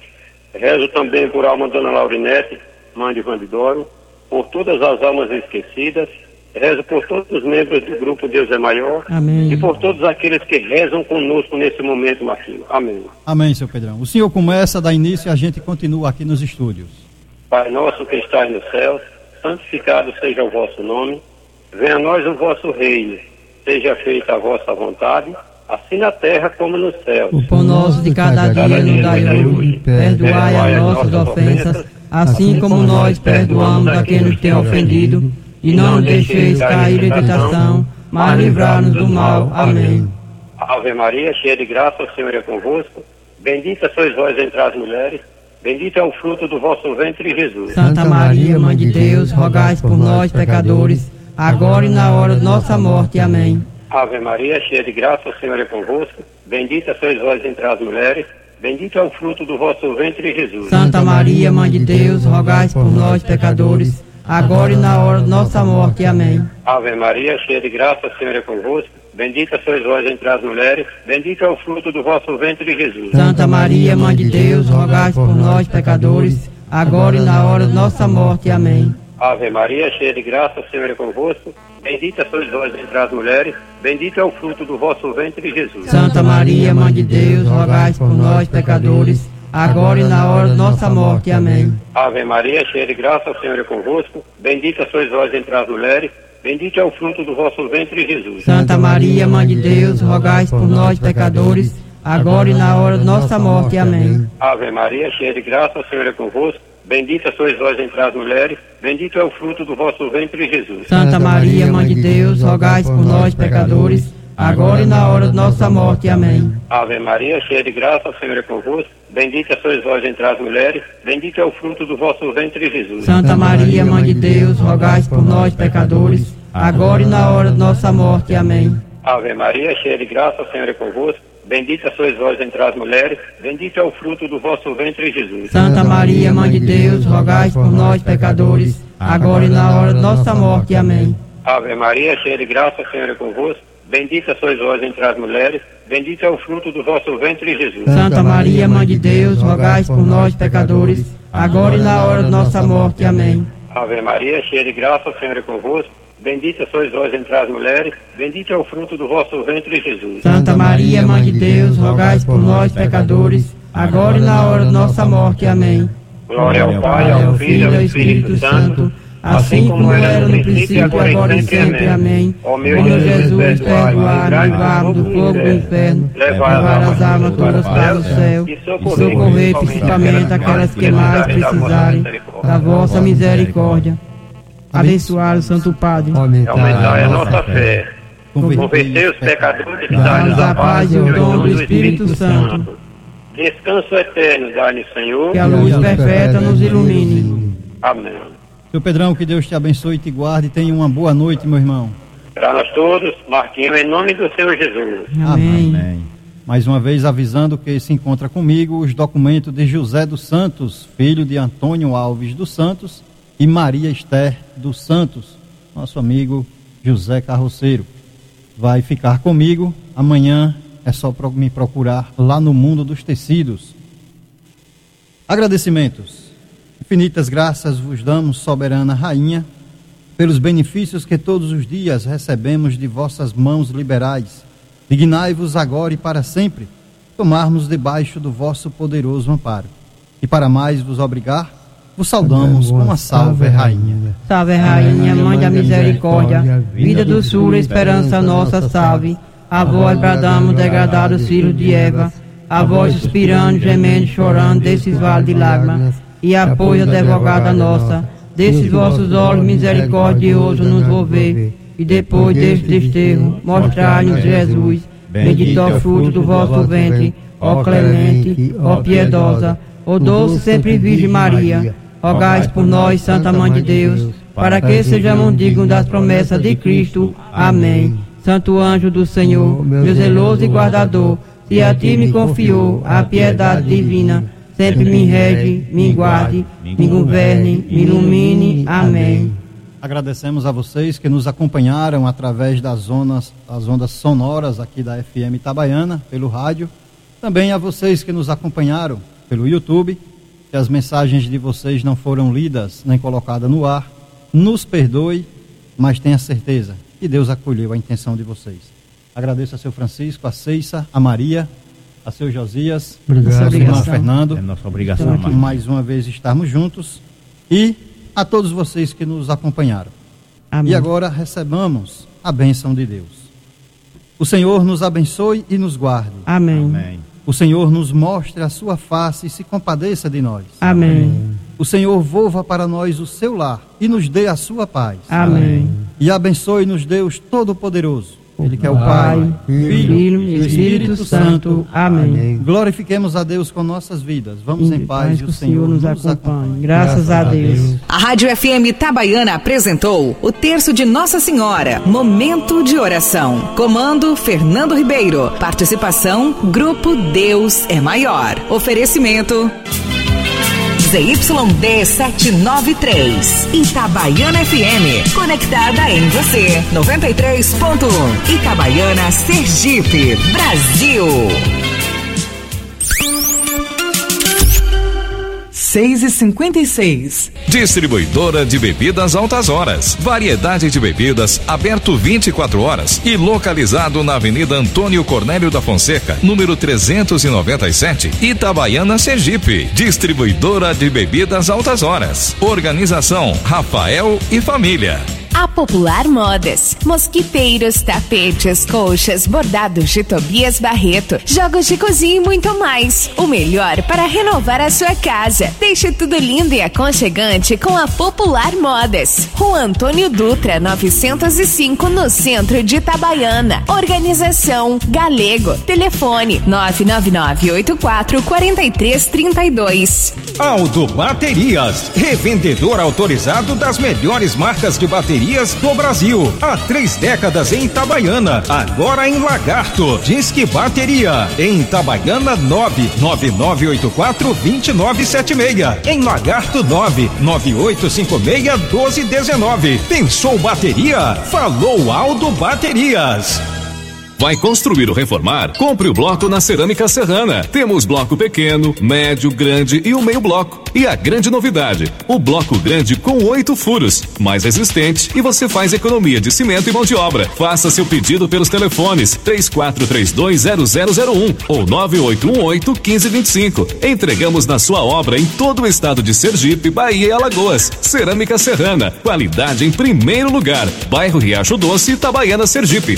Rezo também por a alma de Dona Laurinete, mãe de Vandidoro, por todas as almas esquecidas. Rezo por todos os membros do grupo Deus é Maior. Amém. E por todos aqueles que rezam conosco nesse momento, Marquinhos. Amém. Amém, seu Pedrão. O senhor começa, dá início e a gente continua aqui nos estúdios. Pai nosso que estás no céu, santificado seja o vosso nome. Venha a nós o vosso reino. Seja feita a vossa vontade, assim na terra como no céu. O pão nosso de cada dia nos dai hoje. Perdoai as nossas ofensas, assim como nós perdoamos a quem nos tem ofendido. E não nos deixeis cair em tentação, mas livrai-nos do mal. Amém. Ave Maria, cheia de graça, o Senhor é convosco. Bendita sois vós entre as mulheres. Bendito é o fruto do vosso ventre, Jesus. Santa Maria, Mãe de Deus, rogai por nós, pecadores, agora e na hora de nossa morte. Amém. Ave Maria, cheia de graça, o Senhor é convosco. Bendita sois vós entre as mulheres. Bendito é o fruto do vosso ventre, Jesus. Santa Maria, Mãe de Deus, rogai por nós, pecadores, agora e na hora de nossa morte. Amém. Ave Maria, cheia de graça, o Senhor é convosco. Bendita sois vós entre as mulheres. Bendito é o fruto do vosso ventre, Jesus. Santa Maria, Mãe de Deus, rogai por nós, pecadores, agora e na hora de nossa morte. Amém. Ave Maria, cheia de graça, o Senhor é convosco. Bendita sois vós entre as mulheres. Bendito é o fruto do vosso ventre, Jesus. Santa Maria, Mãe de Deus, rogai por nós, pecadores, agora e na hora de nossa morte. Amém. Ave Maria, cheia de graça, o Senhor é convosco. Bendita sois vós entre as mulheres. Bendito é o fruto do vosso ventre, Jesus. Santa Maria, Mãe de Deus, rogai por nós, pecadores, agora e na hora de nossa morte. Amém. Ave Maria, cheia de graça, o Senhor é convosco. Bendita sois vós entre as mulheres. Bendito é o fruto do vosso ventre, Jesus. Santa Maria, Mãe de Deus, rogai por nós, pecadores, agora e na hora de nossa morte. Amém. Ave Maria, cheia de graça, o Senhor é convosco. Bendita sois vós entre as mulheres. Bendito é o fruto do vosso ventre, Jesus. Santa Maria, Mãe de Deus, rogai por nós, pecadores, agora e na hora de nossa morte. Amém. Ave Maria, cheia de graça, o Senhor é convosco. Bendita sois vós entre as mulheres. Bendito é o fruto do vosso ventre, Jesus. Santa Maria, Mãe de Deus, rogai por nós, pecadores, agora e na hora de nossa morte. Amém. Ave Maria, cheia de graça, o Senhor é convosco. Bendita sois vós entre as mulheres. Bendito é o fruto do vosso ventre, Jesus. Santa Maria, Mãe de Deus, rogai por nós, pecadores, agora e na hora de nossa morte. Amém. Ave Maria, cheia de graça, o Senhor é convosco. Bendita sois vós entre as mulheres. Bendito é o fruto do vosso ventre, Jesus. Santa Maria, Mãe de Deus, rogai por nós, pecadores, agora e na hora de nossa morte. Amém. Glória ao Pai, ao Filho e ao Espírito Santo, assim como era no princípio, agora e sempre. Amém. Ó Ó meu Jesus, perdoai, livrai-nos do fogo do inferno, levar as almas todas para o céu e socorrer principalmente aquelas que mais precisarem da vossa misericórdia. Abençoar o Santo Padre. Aumentai a nossa fé. Convertei os pecadores e dai-nos a paz e o dom do Espírito Santo. Descanso eterno, dai-nos, Senhor. Que a luz perfeita nos ilumine. Amém. Seu Pedrão, que Deus te abençoe e te guarde. Tenha uma boa noite, meu irmão. Para nós todos, Marquinhos, em nome do Senhor Jesus. Amém. Amém. Mais uma vez avisando que se encontra comigo os documentos de José dos Santos, filho de Antônio Alves dos Santos, e Maria Esther dos Santos, nosso amigo José Carroceiro. Vai ficar comigo, amanhã é só me procurar lá no Mundo dos Tecidos. Agradecimentos. Infinitas graças vos damos, soberana Rainha, pelos benefícios que todos os dias recebemos de vossas mãos liberais. Dignai-vos agora e para sempre tomarmos debaixo do vosso poderoso amparo. E para mais vos obrigar, vos saudamos com a salve, Rainha. Salve, Rainha, Mãe da Misericórdia, vida, doçura, esperança nossa, salve. A vós bradamos, degradados filhos de Eva, a vós suspirando, gemendo, chorando, desses vales de lágrimas, e apoio, advogada nossa, desses vossos olhos misericordiosos nos volver, e depois deste desterro, mostrai-nos Jesus, bendito é o fruto do vosso ventre, ó clemente, ó piedosa, ó doce sempre Virgem Maria, rogai por nós, Santa Mãe de Deus, para que sejamos dignos das promessas de Cristo. Amém. Santo anjo do Senhor, meu zeloso e guardador, se a ti me confiou a piedade divina, sempre me rege, me guarde, me governe, me ilumine. Amém. Agradecemos a vocês que nos acompanharam através das zonas, das ondas sonoras aqui da F M Itabaiana, pelo rádio. Também a vocês que nos acompanharam pelo YouTube, que as mensagens de vocês não foram lidas nem colocadas no ar. Nos perdoe, mas tenha certeza que Deus acolheu a intenção de vocês. Agradeço a seu Francisco, a Ceissa, a Maria, a seu Josias, Obrigado. a seu irmão Fernando. É nossa obrigação, Por mais uma vez estarmos juntos. E a todos vocês que nos acompanharam. Amém. E agora recebamos a bênção de Deus. O Senhor nos abençoe e nos guarde. Amém. Amém. O Senhor nos mostre a sua face e se compadeça de nós. Amém. O Senhor volva para nós o seu lar e nos dê a sua paz. Amém. E abençoe-nos Deus Todo-Poderoso. Ele que é o Pai, Pai, Filho e Espírito Santo. Amém. Glorifiquemos a Deus com nossas vidas. Vamos em paz e o Senhor nos acompanhe. Graças a Deus. A Rádio F M Itabaiana apresentou o Terço de Nossa Senhora, Momento de Oração. Comando Fernando Ribeiro. Participação Grupo Deus é Maior. Oferecimento Z Y D setecentos e noventa e três, Itabaiana F M, conectada em você, noventa e três ponto um, Itabaiana, Sergipe, Brasil. seis e cinquenta e seis. Distribuidora de bebidas Altas Horas. Variedade de bebidas, aberto vinte e quatro horas e localizado na Avenida Antônio Cornélio da Fonseca, número trezentos e noventa e sete, Itabaiana, Sergipe. Distribuidora de bebidas Altas Horas. Organização Rafael e Família. A Popular Modas, mosquiteiros, tapetes, colchas, bordados de Tobias Barreto, jogos de cozinha e muito mais. O melhor para renovar a sua casa. Deixe tudo lindo e aconchegante com a Popular Modas. Rua Antônio Dutra, novecentos e cinco, no centro de Itabaiana. Organização Galego. Telefone nove nove nove oito quatro quatro três três dois. Aldo Baterias, revendedor autorizado das melhores marcas de baterias do Brasil. Há três décadas em Itabaiana, agora em Lagarto. Disque Bateria, em Itabaiana nove nove nove oito quatro dois nove sete seis. Em Lagarto nove nove oito cinco seis um dois um nove. Pensou bateria? Falou Aldo Baterias. Vai construir ou reformar? Compre o bloco na Cerâmica Serrana. Temos bloco pequeno, médio, grande e o meio bloco. E a grande novidade, o bloco grande com oito furos, mais resistente, e você faz economia de cimento e mão de obra. Faça seu pedido pelos telefones três quatro três dois zero zero zero um ou nove oito um oito um cinco dois cinco. Entregamos na sua obra em todo o estado de Sergipe, Bahia e Alagoas. Cerâmica Serrana, qualidade em primeiro lugar. Bairro Riacho Doce, Itabaiana, Sergipe.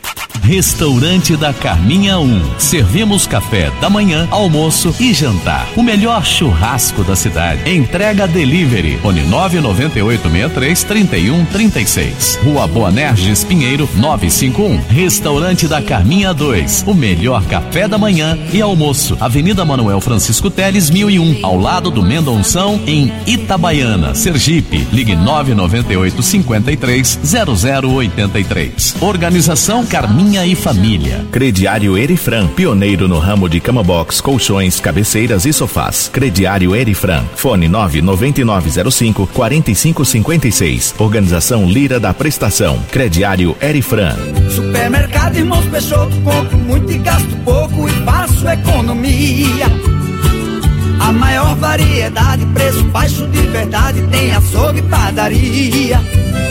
Restaurante da Carminha um. Servimos café da manhã, almoço e jantar. O melhor churrasco da cidade. Entrega delivery. Fone nove nove oito seis três três um três seis. Rua Boanerges Pinheiro novecentos e cinquenta e um. Restaurante da Carminha dois. O melhor café da manhã e almoço. Avenida Manuel Francisco Teles mil e um. Ao lado do Mendonção, em Itabaiana, Sergipe. Ligue nove nove oito cinco três zero zero oito três. Organização Carminha e Família. Crediário Erifran, pioneiro no ramo de cama box, colchões, cabeceiras e sofás. Crediário Erifran, fone nove nove nove zero cinco quatro cinco cinco seis. Organização Lira da Prestação. Crediário Erifran. Supermercado Irmãos Peixoto, compro muito e gasto pouco e faço economia. A maior variedade, preço baixo de verdade, tem açougue e padaria.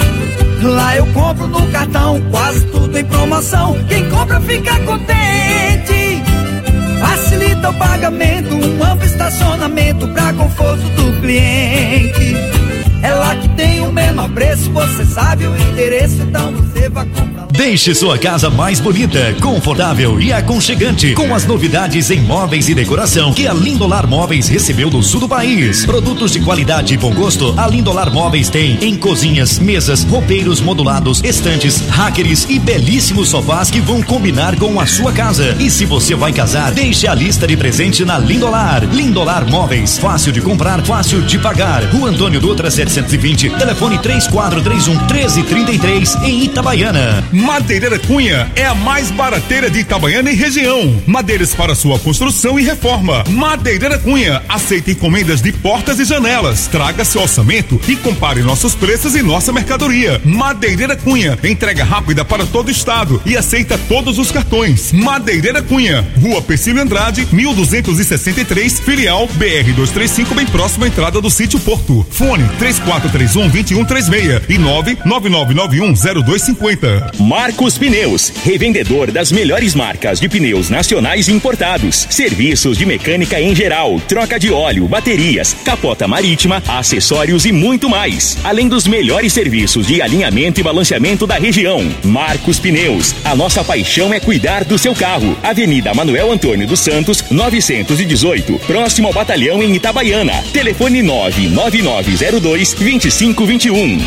Lá eu compro no cartão, quase tudo em promoção. Quem compra fica contente. Facilita o pagamento, um amplo estacionamento pra conforto do cliente. É lá que tem o menor preço, você sabe o endereço, então você vai comprar. Deixe sua casa mais bonita, confortável e aconchegante com as novidades em móveis e decoração que a Lindolar Móveis recebeu do sul do país. Produtos de qualidade e bom gosto, a Lindolar Móveis tem em cozinhas, mesas, roupeiros modulados, estantes, hackers e belíssimos sofás que vão combinar com a sua casa. E se você vai casar, deixe a lista de presente na Lindolar. Lindolar Móveis, fácil de comprar, fácil de pagar. Rua Antônio Dutra setecentos e vinte, telefone três quatro três um, um três três três em Itabaiana. Madeireira Cunha é a mais barateira de Itabaiana e região. Madeiras para sua construção e reforma. Madeireira Cunha aceita encomendas de portas e janelas. Traga seu orçamento e compare nossos preços e nossa mercadoria. Madeireira Cunha, entrega rápida para todo o estado e aceita todos os cartões. Madeireira Cunha, Rua Pecílio Andrade, mil duzentos e sessenta e três, filial B R duzentos e trinta e cinco, bem próximo à entrada do sítio Porto. Fone três quatro três um, dois um três seis e nove nove nove nove um zero dois cinco zero. Marcos Pneus, revendedor das melhores marcas de pneus nacionais e importados. Serviços de mecânica em geral, troca de óleo, baterias, capota marítima, acessórios e muito mais. Além dos melhores serviços de alinhamento e balanceamento da região. Marcos Pneus, a nossa paixão é cuidar do seu carro. Avenida Manuel Antônio dos Santos, novecentos e dezoito, próximo ao batalhão em Itabaiana. Telefone nove nove nove zero dois, dois cinco dois um.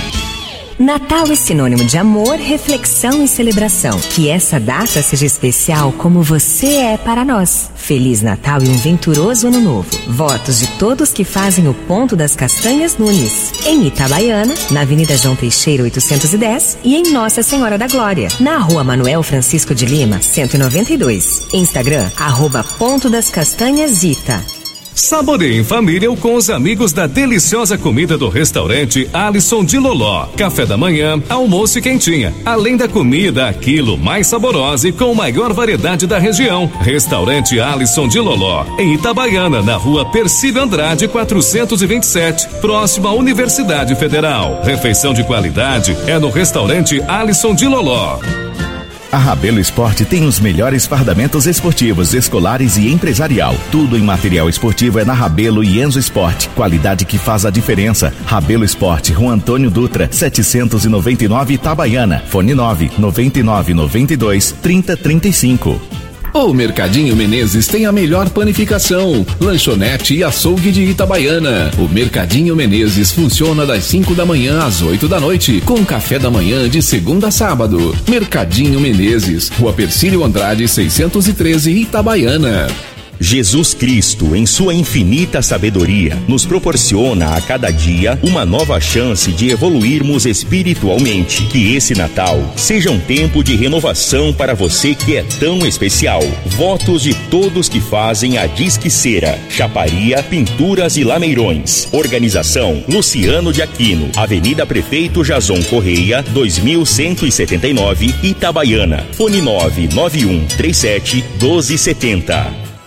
Natal é sinônimo de amor, reflexão e celebração. Que essa data seja especial como você é para nós. Feliz Natal e um venturoso Ano Novo. Votos de todos que fazem o Ponto das Castanhas Nunes. Em Itabaiana, na Avenida João Teixeira oitocentos e dez e em Nossa Senhora da Glória, na Rua Manuel Francisco de Lima, cento e noventa e dois. Instagram, arroba Ponto das Castanhas Ita. Saboreie em família ou com os amigos da deliciosa comida do restaurante Alisson de Loló. Café da manhã, almoço e quentinha. Além da comida, aquilo mais saborosa e com maior variedade da região. Restaurante Alisson de Loló, em Itabaiana, na Rua Persílio Andrade, quatrocentos e vinte e sete, próximo à Universidade Federal. Refeição de qualidade é no restaurante Alisson de Loló. A Rabelo Esporte tem os melhores fardamentos esportivos, escolares e empresarial. Tudo em material esportivo é na Rabelo e Enzo Esporte. Qualidade que faz a diferença. Rabelo Esporte, Rua Antônio Dutra, setecentos e noventa e nove, Itabaiana. Fone nove nove nove nove dois, trinta, trinta e cinco. O Mercadinho Menezes tem a melhor panificação, lanchonete e açougue de Itabaiana. O Mercadinho Menezes funciona das cinco da manhã às oito da noite, com café da manhã de segunda a sábado. Mercadinho Menezes, Rua Persílio Andrade, seiscentos e treze, Itabaiana. Jesus Cristo, em sua infinita sabedoria, nos proporciona a cada dia uma nova chance de evoluirmos espiritualmente. Que esse Natal seja um tempo de renovação para você que é tão especial. Votos de todos que fazem a Disque Cera, Chaparia, Pinturas e Lameirões. Organização Luciano de Aquino, Avenida Prefeito Jason Correia, dois mil cento e setenta e nove, Itabaiana. Fone nove nove um três sete, doze setenta.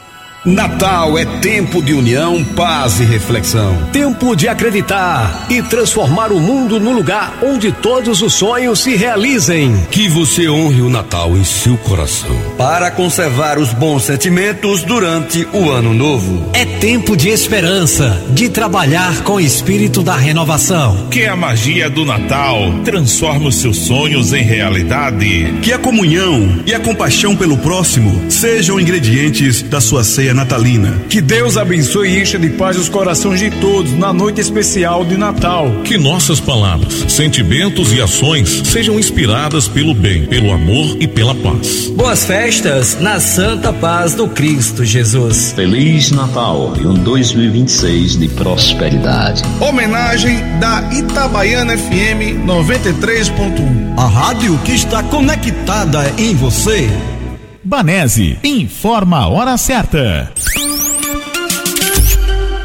Natal é tempo de união, paz e reflexão. Tempo de acreditar e transformar o mundo no lugar onde todos os sonhos se realizem. Que você honre o Natal em seu coração, para conservar os bons sentimentos durante o Ano Novo. É tempo de esperança, de trabalhar com o espírito da renovação. Que a magia do Natal transforme os seus sonhos em realidade. Que a comunhão e a compaixão pelo próximo sejam ingredientes da sua ceia natalina. Que Deus abençoe e encha de paz os corações de todos na noite especial de Natal. Que nossas palavras, sentimentos e ações sejam inspiradas pelo bem, pelo amor e pela paz. Boas festas na santa paz do Cristo Jesus. Feliz Natal e um dois mil e vinte e seis de prosperidade. Homenagem da Itabaiana F M noventa e três ponto um. A rádio que está conectada em você. Banese, informa a hora certa.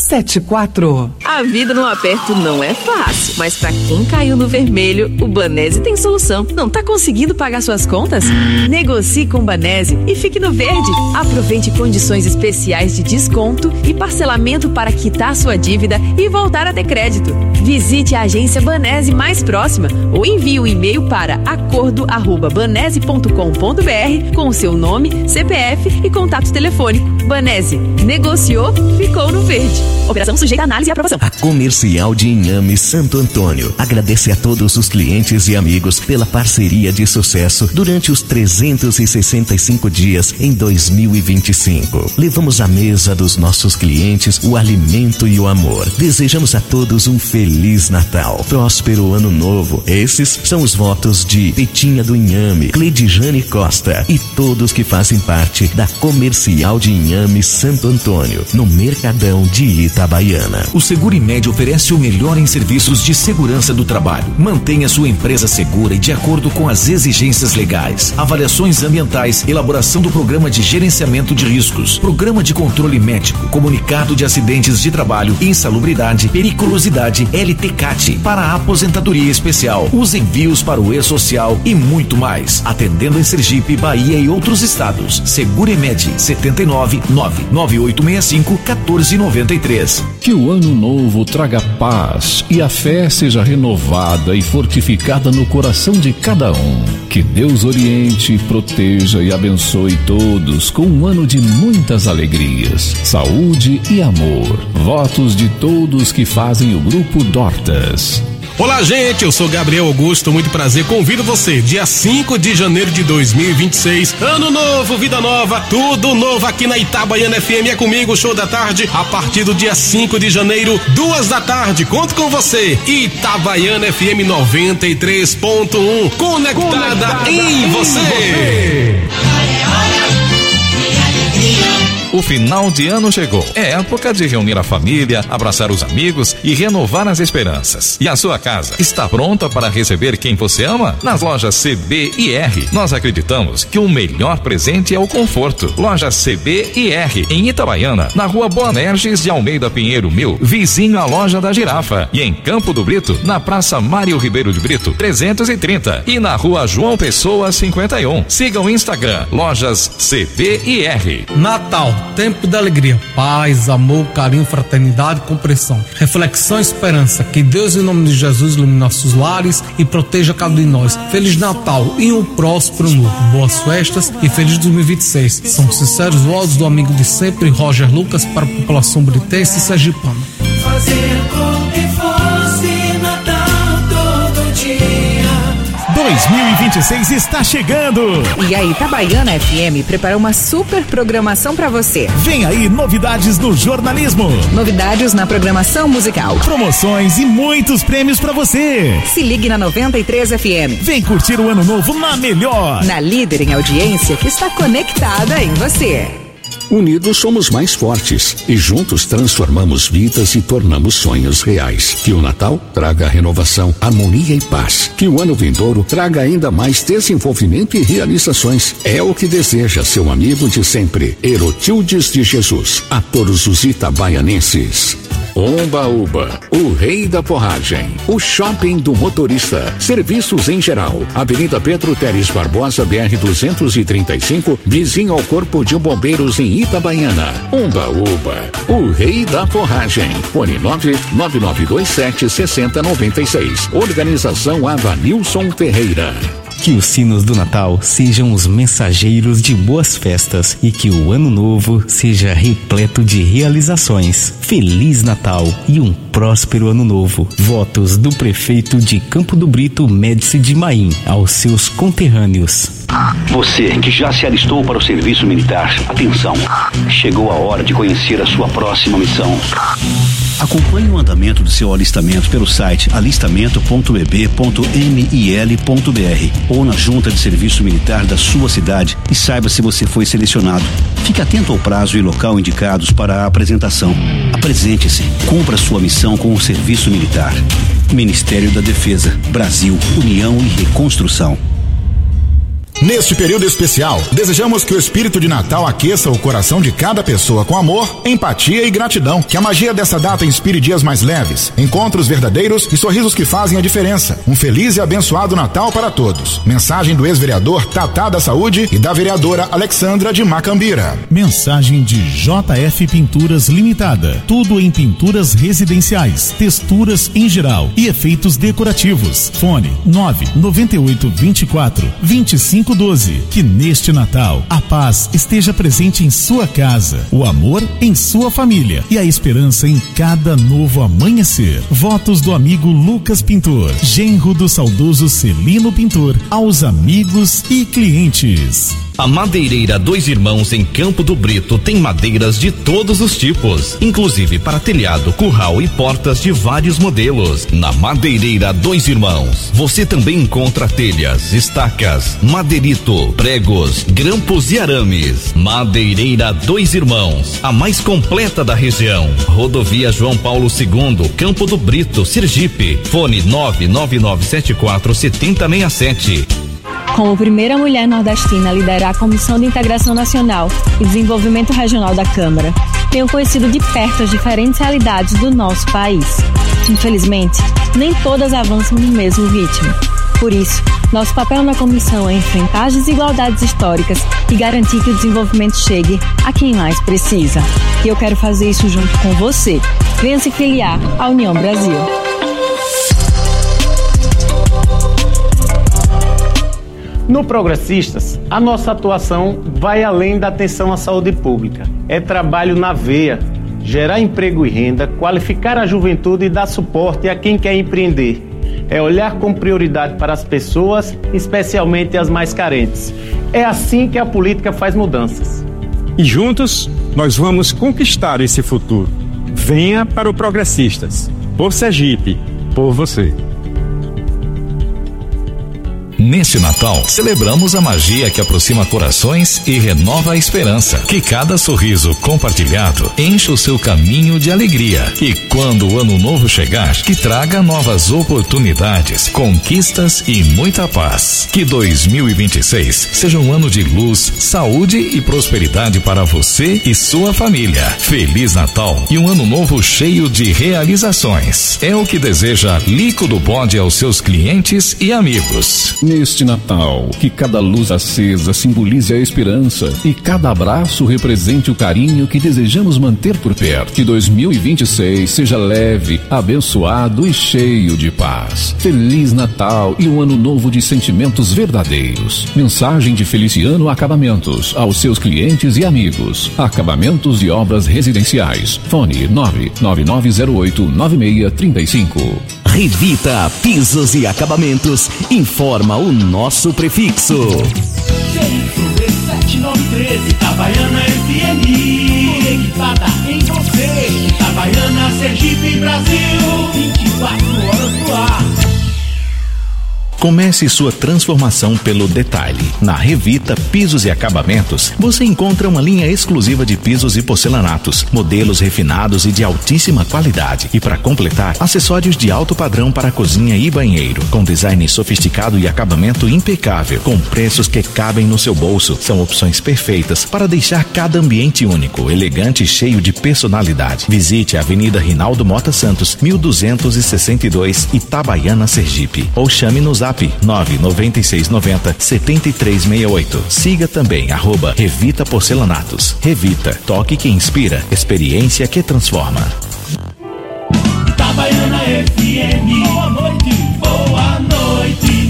sete quatro. A vida no aperto não é fácil, mas pra quem caiu no vermelho, o Banese tem solução. Não tá conseguindo pagar suas contas? Negocie com o Banese e fique no verde. Aproveite condições especiais de desconto e parcelamento para quitar sua dívida e voltar a ter crédito. Visite a agência Banese mais próxima ou envie um e-mail para acordo arroba banese ponto com ponto br com o seu nome, C P F e contato telefônico. Banese, negociou, ficou no verde. Operação sujeita a análise e aprovação. A Comercial de Inhame Santo Antônio agradece a todos os clientes e amigos pela parceria de sucesso durante os trezentos e sessenta e cinco dias em dois mil e vinte e cinco. Levamos à mesa dos nossos clientes o alimento e o amor. Desejamos a todos um Feliz Natal, próspero Ano Novo. Esses são os votos de Petinha do Inhame, Cledijane Costa e todos que fazem parte da Comercial de Inhame Santo Antônio, no Mercadão de Itabaiana. O Segurimed oferece o melhor em serviços de segurança do trabalho. Mantenha sua empresa segura e de acordo com as exigências legais. Avaliações ambientais, elaboração do programa de gerenciamento de riscos, programa de controle médico, comunicado de acidentes de trabalho, insalubridade, periculosidade, L T C A T, para a aposentadoria especial, os envios para o E-Social e muito mais. Atendendo em Sergipe, Bahia e outros estados. Segurimed setenta e nove, nove nove oito seis cinco, um quatro nove três. Que o ano novo traga paz e a fé seja renovada e fortificada no coração de cada um. Que Deus oriente, proteja e abençoe todos com um ano de muitas alegrias, saúde e amor. Votos de todos que fazem o Grupo Dortas. Olá, gente, eu sou Gabriel Augusto, muito prazer, convido você, dia cinco de janeiro de dois mil e vinte e seis, ano novo, vida nova, tudo novo aqui na Itabaiana F M, é comigo, show da tarde, a partir do dia cinco de janeiro, duas da tarde, conto com você, Itabaiana F M noventa e três ponto um, conectada, conectada em você. Em você. O final de ano chegou. É época de reunir a família, abraçar os amigos e renovar as esperanças. E a sua casa está pronta para receber quem você ama? Nas lojas C B e R, nós acreditamos que o melhor presente é o conforto. Loja C B e R, em Itabaiana, na rua Boanerges de Almeida Pinheiro Mil, vizinho à loja da Girafa. E em Campo do Brito, na Praça Mário Ribeiro de Brito, trezentos e trinta. E na rua João Pessoa, cinquenta e um. Siga o Instagram, lojas C B e R. Natal, tempo de alegria, paz, amor, carinho, fraternidade e compreensão. Reflexão e esperança. Que Deus, em nome de Jesus, ilumine nossos lares e proteja cada um de nós. Feliz Natal e um próspero ano novo. Boas festas e feliz dois mil e vinte e seis. São sinceros votos do amigo de sempre, Roger Lucas, para a população britense e sergipana. Fazer com que fosse Natal todo dia. dois mil e vinte e seis está chegando. E a Itabaiana F M preparou uma super programação para você. Vem aí novidades no jornalismo. Novidades na programação musical. Promoções e muitos prêmios para você. Se ligue na noventa e três F M. Vem curtir o ano novo na melhor. Na líder em audiência que está conectada em você. Unidos somos mais fortes e juntos transformamos vidas e tornamos sonhos reais. Que o Natal traga renovação, harmonia e paz. Que o ano vindouro traga ainda mais desenvolvimento e realizações. É o que deseja seu amigo de sempre, Herotildes de Jesus. A todos os itabaianenses. Umba Uba, o rei da forragem, o shopping do motorista, serviços em geral, Avenida Pedro Teres Barbosa, B R duzentos e trinta e cinco, vizinho ao Corpo de Bombeiros em Itabaiana. Umba Uba, o rei da forragem, fone nove nove nove dois sete seis zero nove seis, organização Avanilson Ferreira. Que os sinos do Natal sejam os mensageiros de boas festas e que o ano novo seja repleto de realizações. Feliz Natal e um próspero ano novo. Votos do prefeito de Campo do Brito, Médici de Maim, aos seus conterrâneos. Você que já se alistou para o serviço militar, atenção, chegou a hora de conhecer a sua próxima missão. Acompanhe o andamento do seu alistamento pelo site alistamento ponto e b ponto mil ponto b r ou na junta de serviço militar da sua cidade e saiba se você foi selecionado. Fique atento ao prazo e local indicados para a apresentação. Apresente-se, cumpra sua missão com o serviço militar. Ministério da Defesa, Brasil, União e Reconstrução. Neste período especial, desejamos que o espírito de Natal aqueça o coração de cada pessoa com amor, empatia e gratidão. Que a magia dessa data inspire dias mais leves, encontros verdadeiros e sorrisos que fazem a diferença. Um feliz e abençoado Natal para todos. Mensagem do ex-vereador Tatá da Saúde e da vereadora Alexandra de Macambira. Mensagem de J F Pinturas Limitada. Tudo em pinturas residenciais, texturas em geral e efeitos decorativos. Fone nove nove oito dois quatro dois cinco doze. Que neste Natal a paz esteja presente em sua casa, o amor em sua família e a esperança em cada novo amanhecer. Votos do amigo Lucas Pintor, genro do saudoso Celino Pintor, aos amigos e clientes. A Madeireira Dois Irmãos em Campo do Brito tem madeiras de todos os tipos, inclusive para telhado, curral e portas de vários modelos. Na Madeireira Dois Irmãos, você também encontra telhas, estacas, madeirito, pregos, grampos e arames. Madeireira Dois Irmãos, a mais completa da região. Rodovia João Paulo segundo, Campo do Brito, Sergipe. Fone nove nove nove sete quatro sete zero seis sete. Como primeira mulher nordestina a liderar a Comissão de Integração Nacional e Desenvolvimento Regional da Câmara, tenho conhecido de perto as diferentes realidades do nosso país. Infelizmente, nem todas avançam no mesmo ritmo. Por isso, nosso papel na comissão é enfrentar as desigualdades históricas e garantir que o desenvolvimento chegue a quem mais precisa. E eu quero fazer isso junto com você. Venha se filiar à União Brasil. No Progressistas, a nossa atuação vai além da atenção à saúde pública. É trabalho na veia, gerar emprego e renda, qualificar a juventude e dar suporte a quem quer empreender. É olhar com prioridade para as pessoas, especialmente as mais carentes. É assim que a política faz mudanças. E juntos, nós vamos conquistar esse futuro. Venha para o Progressistas. Por Sergipe, por você. Neste Natal, celebramos a magia que aproxima corações e renova a esperança. Que cada sorriso compartilhado enche o seu caminho de alegria. E quando o ano novo chegar, que traga novas oportunidades, conquistas e muita paz. Que dois mil e vinte e seis seja um ano de luz, saúde e prosperidade para você e sua família. Feliz Natal e um ano novo cheio de realizações. É o que deseja Lico do Bode aos seus clientes e amigos. Neste Natal, que cada luz acesa simbolize a esperança e cada abraço represente o carinho que desejamos manter por perto. Que dois mil e vinte e seis seja leve, abençoado e cheio de paz. Feliz Natal e um ano novo de sentimentos verdadeiros. Mensagem de Feliciano Acabamentos aos seus clientes e amigos. Acabamentos de obras residenciais. Fone nove nove nove zero oito nove seis três cinco. Revita Pisos e Acabamentos informa o nosso prefixo. sete nove treze, Itabaiana F M. Conectada em você. Itabaiana, Sergipe, Brasil. vinte e quatro horas no ar. Comece sua transformação pelo detalhe. Na Revita Pisos e Acabamentos, você encontra uma linha exclusiva de pisos e porcelanatos, modelos refinados e de altíssima qualidade. E para completar, acessórios de alto padrão para cozinha e banheiro, com design sofisticado e acabamento impecável, com preços que cabem no seu bolso. São opções perfeitas para deixar cada ambiente único, elegante e cheio de personalidade. Visite a Avenida Rinaldo Mota Santos, mil duzentos e sessenta e dois, Itabaiana, Sergipe. Ou chame no zap nove nove seis nove zero sete três seis oito. Siga também arroba Revita Porcelanatos. Revita, toque que inspira, experiência que transforma. Itabaiana F M. Boa noite. Boa noite.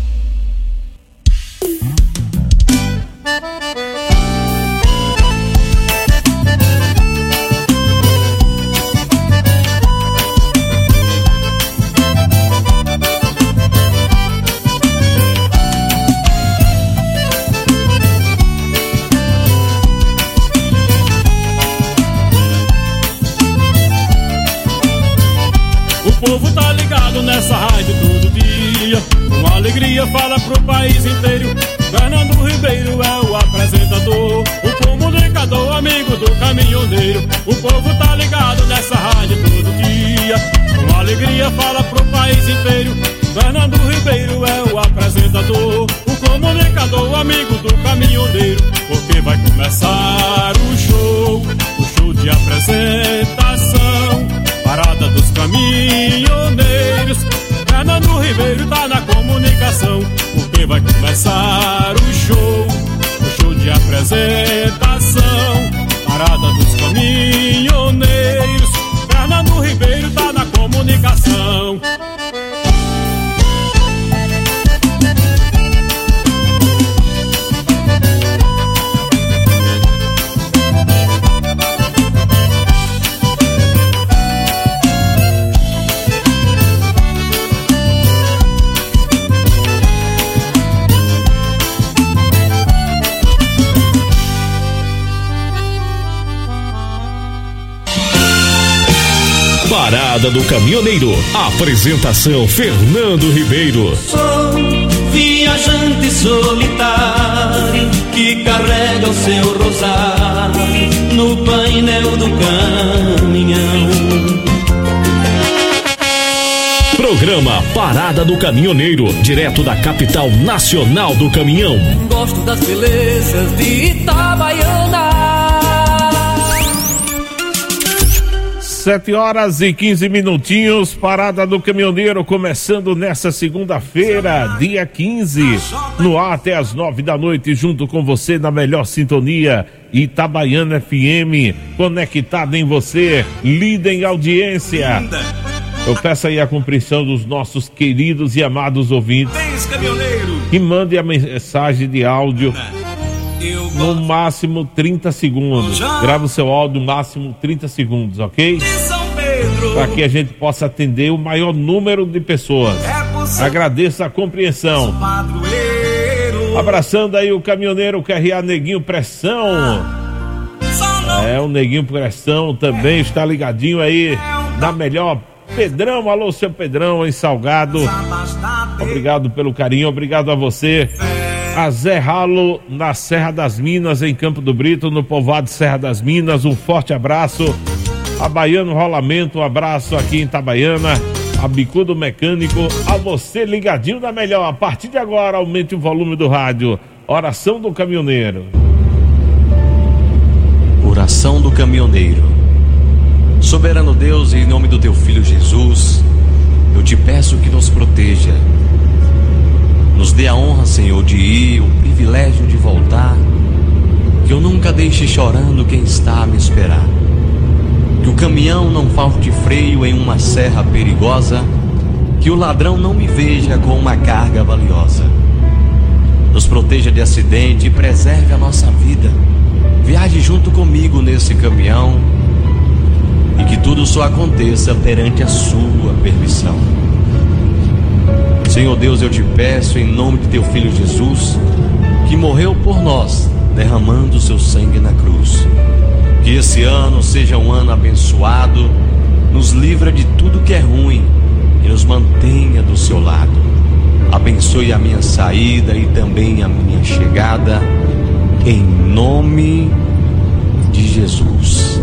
O povo tá ligado nessa rádio todo dia, com alegria fala pro país inteiro. Fernando Ribeiro é o apresentador, o comunicador, amigo do caminhoneiro. O povo tá ligado nessa rádio todo dia, com alegria fala pro país inteiro. Fernando Ribeiro é o apresentador, o comunicador, Ribeiro tá na comunicação, porque vai começar o show, o show de apresentação. Parada dos caminhoneiros, Fernando Ribeiro tá na comunicação. Parada do Caminhoneiro. Apresentação Fernando Ribeiro. Sou viajante solitário que carrega o seu rosário no painel do caminhão. Programa Parada do Caminhoneiro, direto da capital nacional do caminhão. Gosto das belezas de Itabaiana. Sete horas e quinze minutinhos, Parada do Caminhoneiro começando nessa segunda-feira, dia quinze, no ar até as nove da noite, junto com você na melhor sintonia, Itabaiana F M, conectado em você, líder em audiência. Eu peço aí a compreensão dos nossos queridos e amados ouvintes, que mandem a mensagem de áudio no máximo trinta segundos. Grava o seu áudio no máximo trinta segundos, ok? Para que a gente possa atender o maior número de pessoas. Agradeço a compreensão. Abraçando aí o caminhoneiro Q R A Neguinho Pressão. É, o Neguinho Pressão também está ligadinho aí na melhor. Pedrão, alô seu Pedrão em Salgado. Obrigado pelo carinho, obrigado a você. A Zé Ralo na Serra das Minas, em Campo do Brito, no povoado Serra das Minas, um forte abraço. A Baiano Rolamento, um abraço aqui em Itabaiana. A Bicudo Mecânico, a você ligadinho da melhor. A partir de agora, aumente o volume do rádio. Oração do caminhoneiro. Oração do caminhoneiro. Soberano Deus, em nome do teu Filho Jesus, eu te peço que nos proteja. Nos dê a honra, Senhor, de ir, o privilégio de voltar. Que eu nunca deixe chorando quem está a me esperar. Que o caminhão não falte freio em uma serra perigosa. Que o ladrão não me veja com uma carga valiosa. Nos proteja de acidente e preserve a nossa vida. Viaje junto comigo nesse caminhão. E que tudo só aconteça perante a sua permissão. Senhor Deus, eu te peço em nome de teu Filho Jesus, que morreu por nós, derramando o seu sangue na cruz. Que esse ano seja um ano abençoado, nos livra de tudo que é ruim e nos mantenha do seu lado. Abençoe a minha saída e também a minha chegada, em nome de Jesus.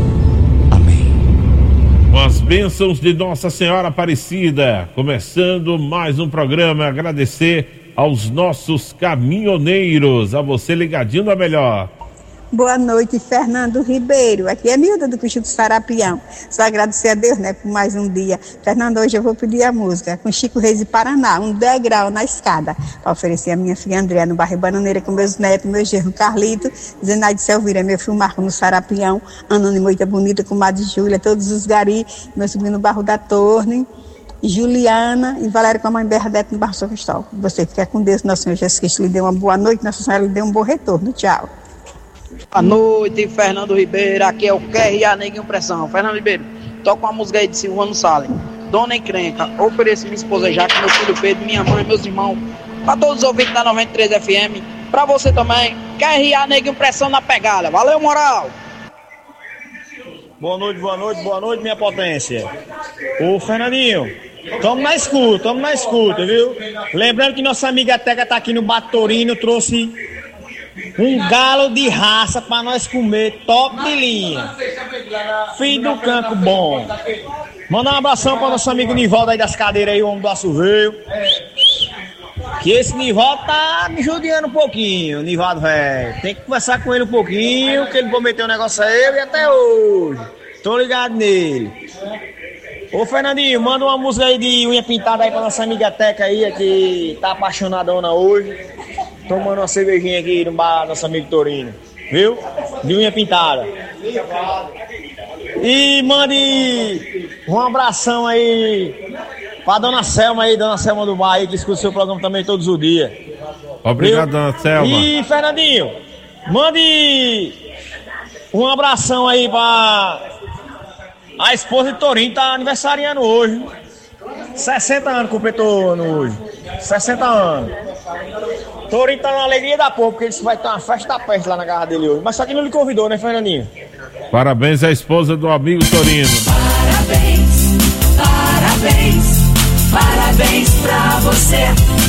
Com as bênçãos de Nossa Senhora Aparecida, começando mais um programa, agradecer aos nossos caminhoneiros, a você ligadinho da melhor. Boa noite, Fernando Ribeiro. Aqui é Milda do Picho do Sarapião. Só agradecer a Deus, né, por mais um dia. Fernando, hoje eu vou pedir a música com Chico Reis de Paraná, um degrau na escada, para oferecer a minha filha Andréa no bairro Bananeira com meus netos, meu genro Carlito, Zenaide Selvira, meu filho Marco no Sarapião, Anônimo Moita Bonita com Madre Júlia, todos os gari, meu sobrinho no Barro da Torne, Juliana e Valéria com a mãe Bernadette no Barro São Cristóvão. Você fica com Deus, nosso Senhor Jesus Cristo lhe dê uma boa noite, Nossa Senhora lhe dê um bom retorno. Tchau. Boa noite, Fernando Ribeiro. Aqui é o Q R A Neguinho Pressão. Fernando Ribeiro, toca uma música aí de Silvano Salles. Dona Encrenca, ofereço minha esposa Jaque, meu filho Pedro, minha mãe, meus irmãos, para todos os ouvintes da noventa e três F M, para você também. Q R A Neguinho Pressão na pegada. Valeu, moral! Boa noite, boa noite, boa noite, minha potência. Ô, Fernandinho, tamo na escuta, tamo na escuta, viu? Lembrando que nossa amiga Teca tá aqui no Batorino, trouxe um galo de raça pra nós comer, top de linha. Filho do canco bom. Manda um abração pra nosso amigo Nivaldo aí das cadeiras aí, o homem do assoveio. Que esse Nivaldo tá me judiando um pouquinho, Nivaldo, velho. Tem que conversar com ele um pouquinho, que ele prometeu um negócio a eu e até hoje. Tô ligado nele. Ô Fernandinho, manda uma música aí de unha pintada aí pra nossa amiga Teca aí, que tá apaixonadona hoje. Tomando uma cervejinha aqui no bar do nosso amigo Torino. Viu? De unha pintada. E mande um abração aí pra dona Selma aí, dona Selma do bar aí, que escuta o seu programa também todos os dias. Obrigado, viu? dona Selma. E Fernandinho, mande um abração aí pra a esposa de Torinho, tá aniversariando hoje. sessenta anos completou hoje. sessenta anos. Torinho tá na alegria da porra, porque ele vai ter uma festa da peste lá na casa dele hoje. Mas só que não lhe convidou, né, Fernandinho? Parabéns à esposa do amigo Torino. Parabéns, parabéns, parabéns pra você.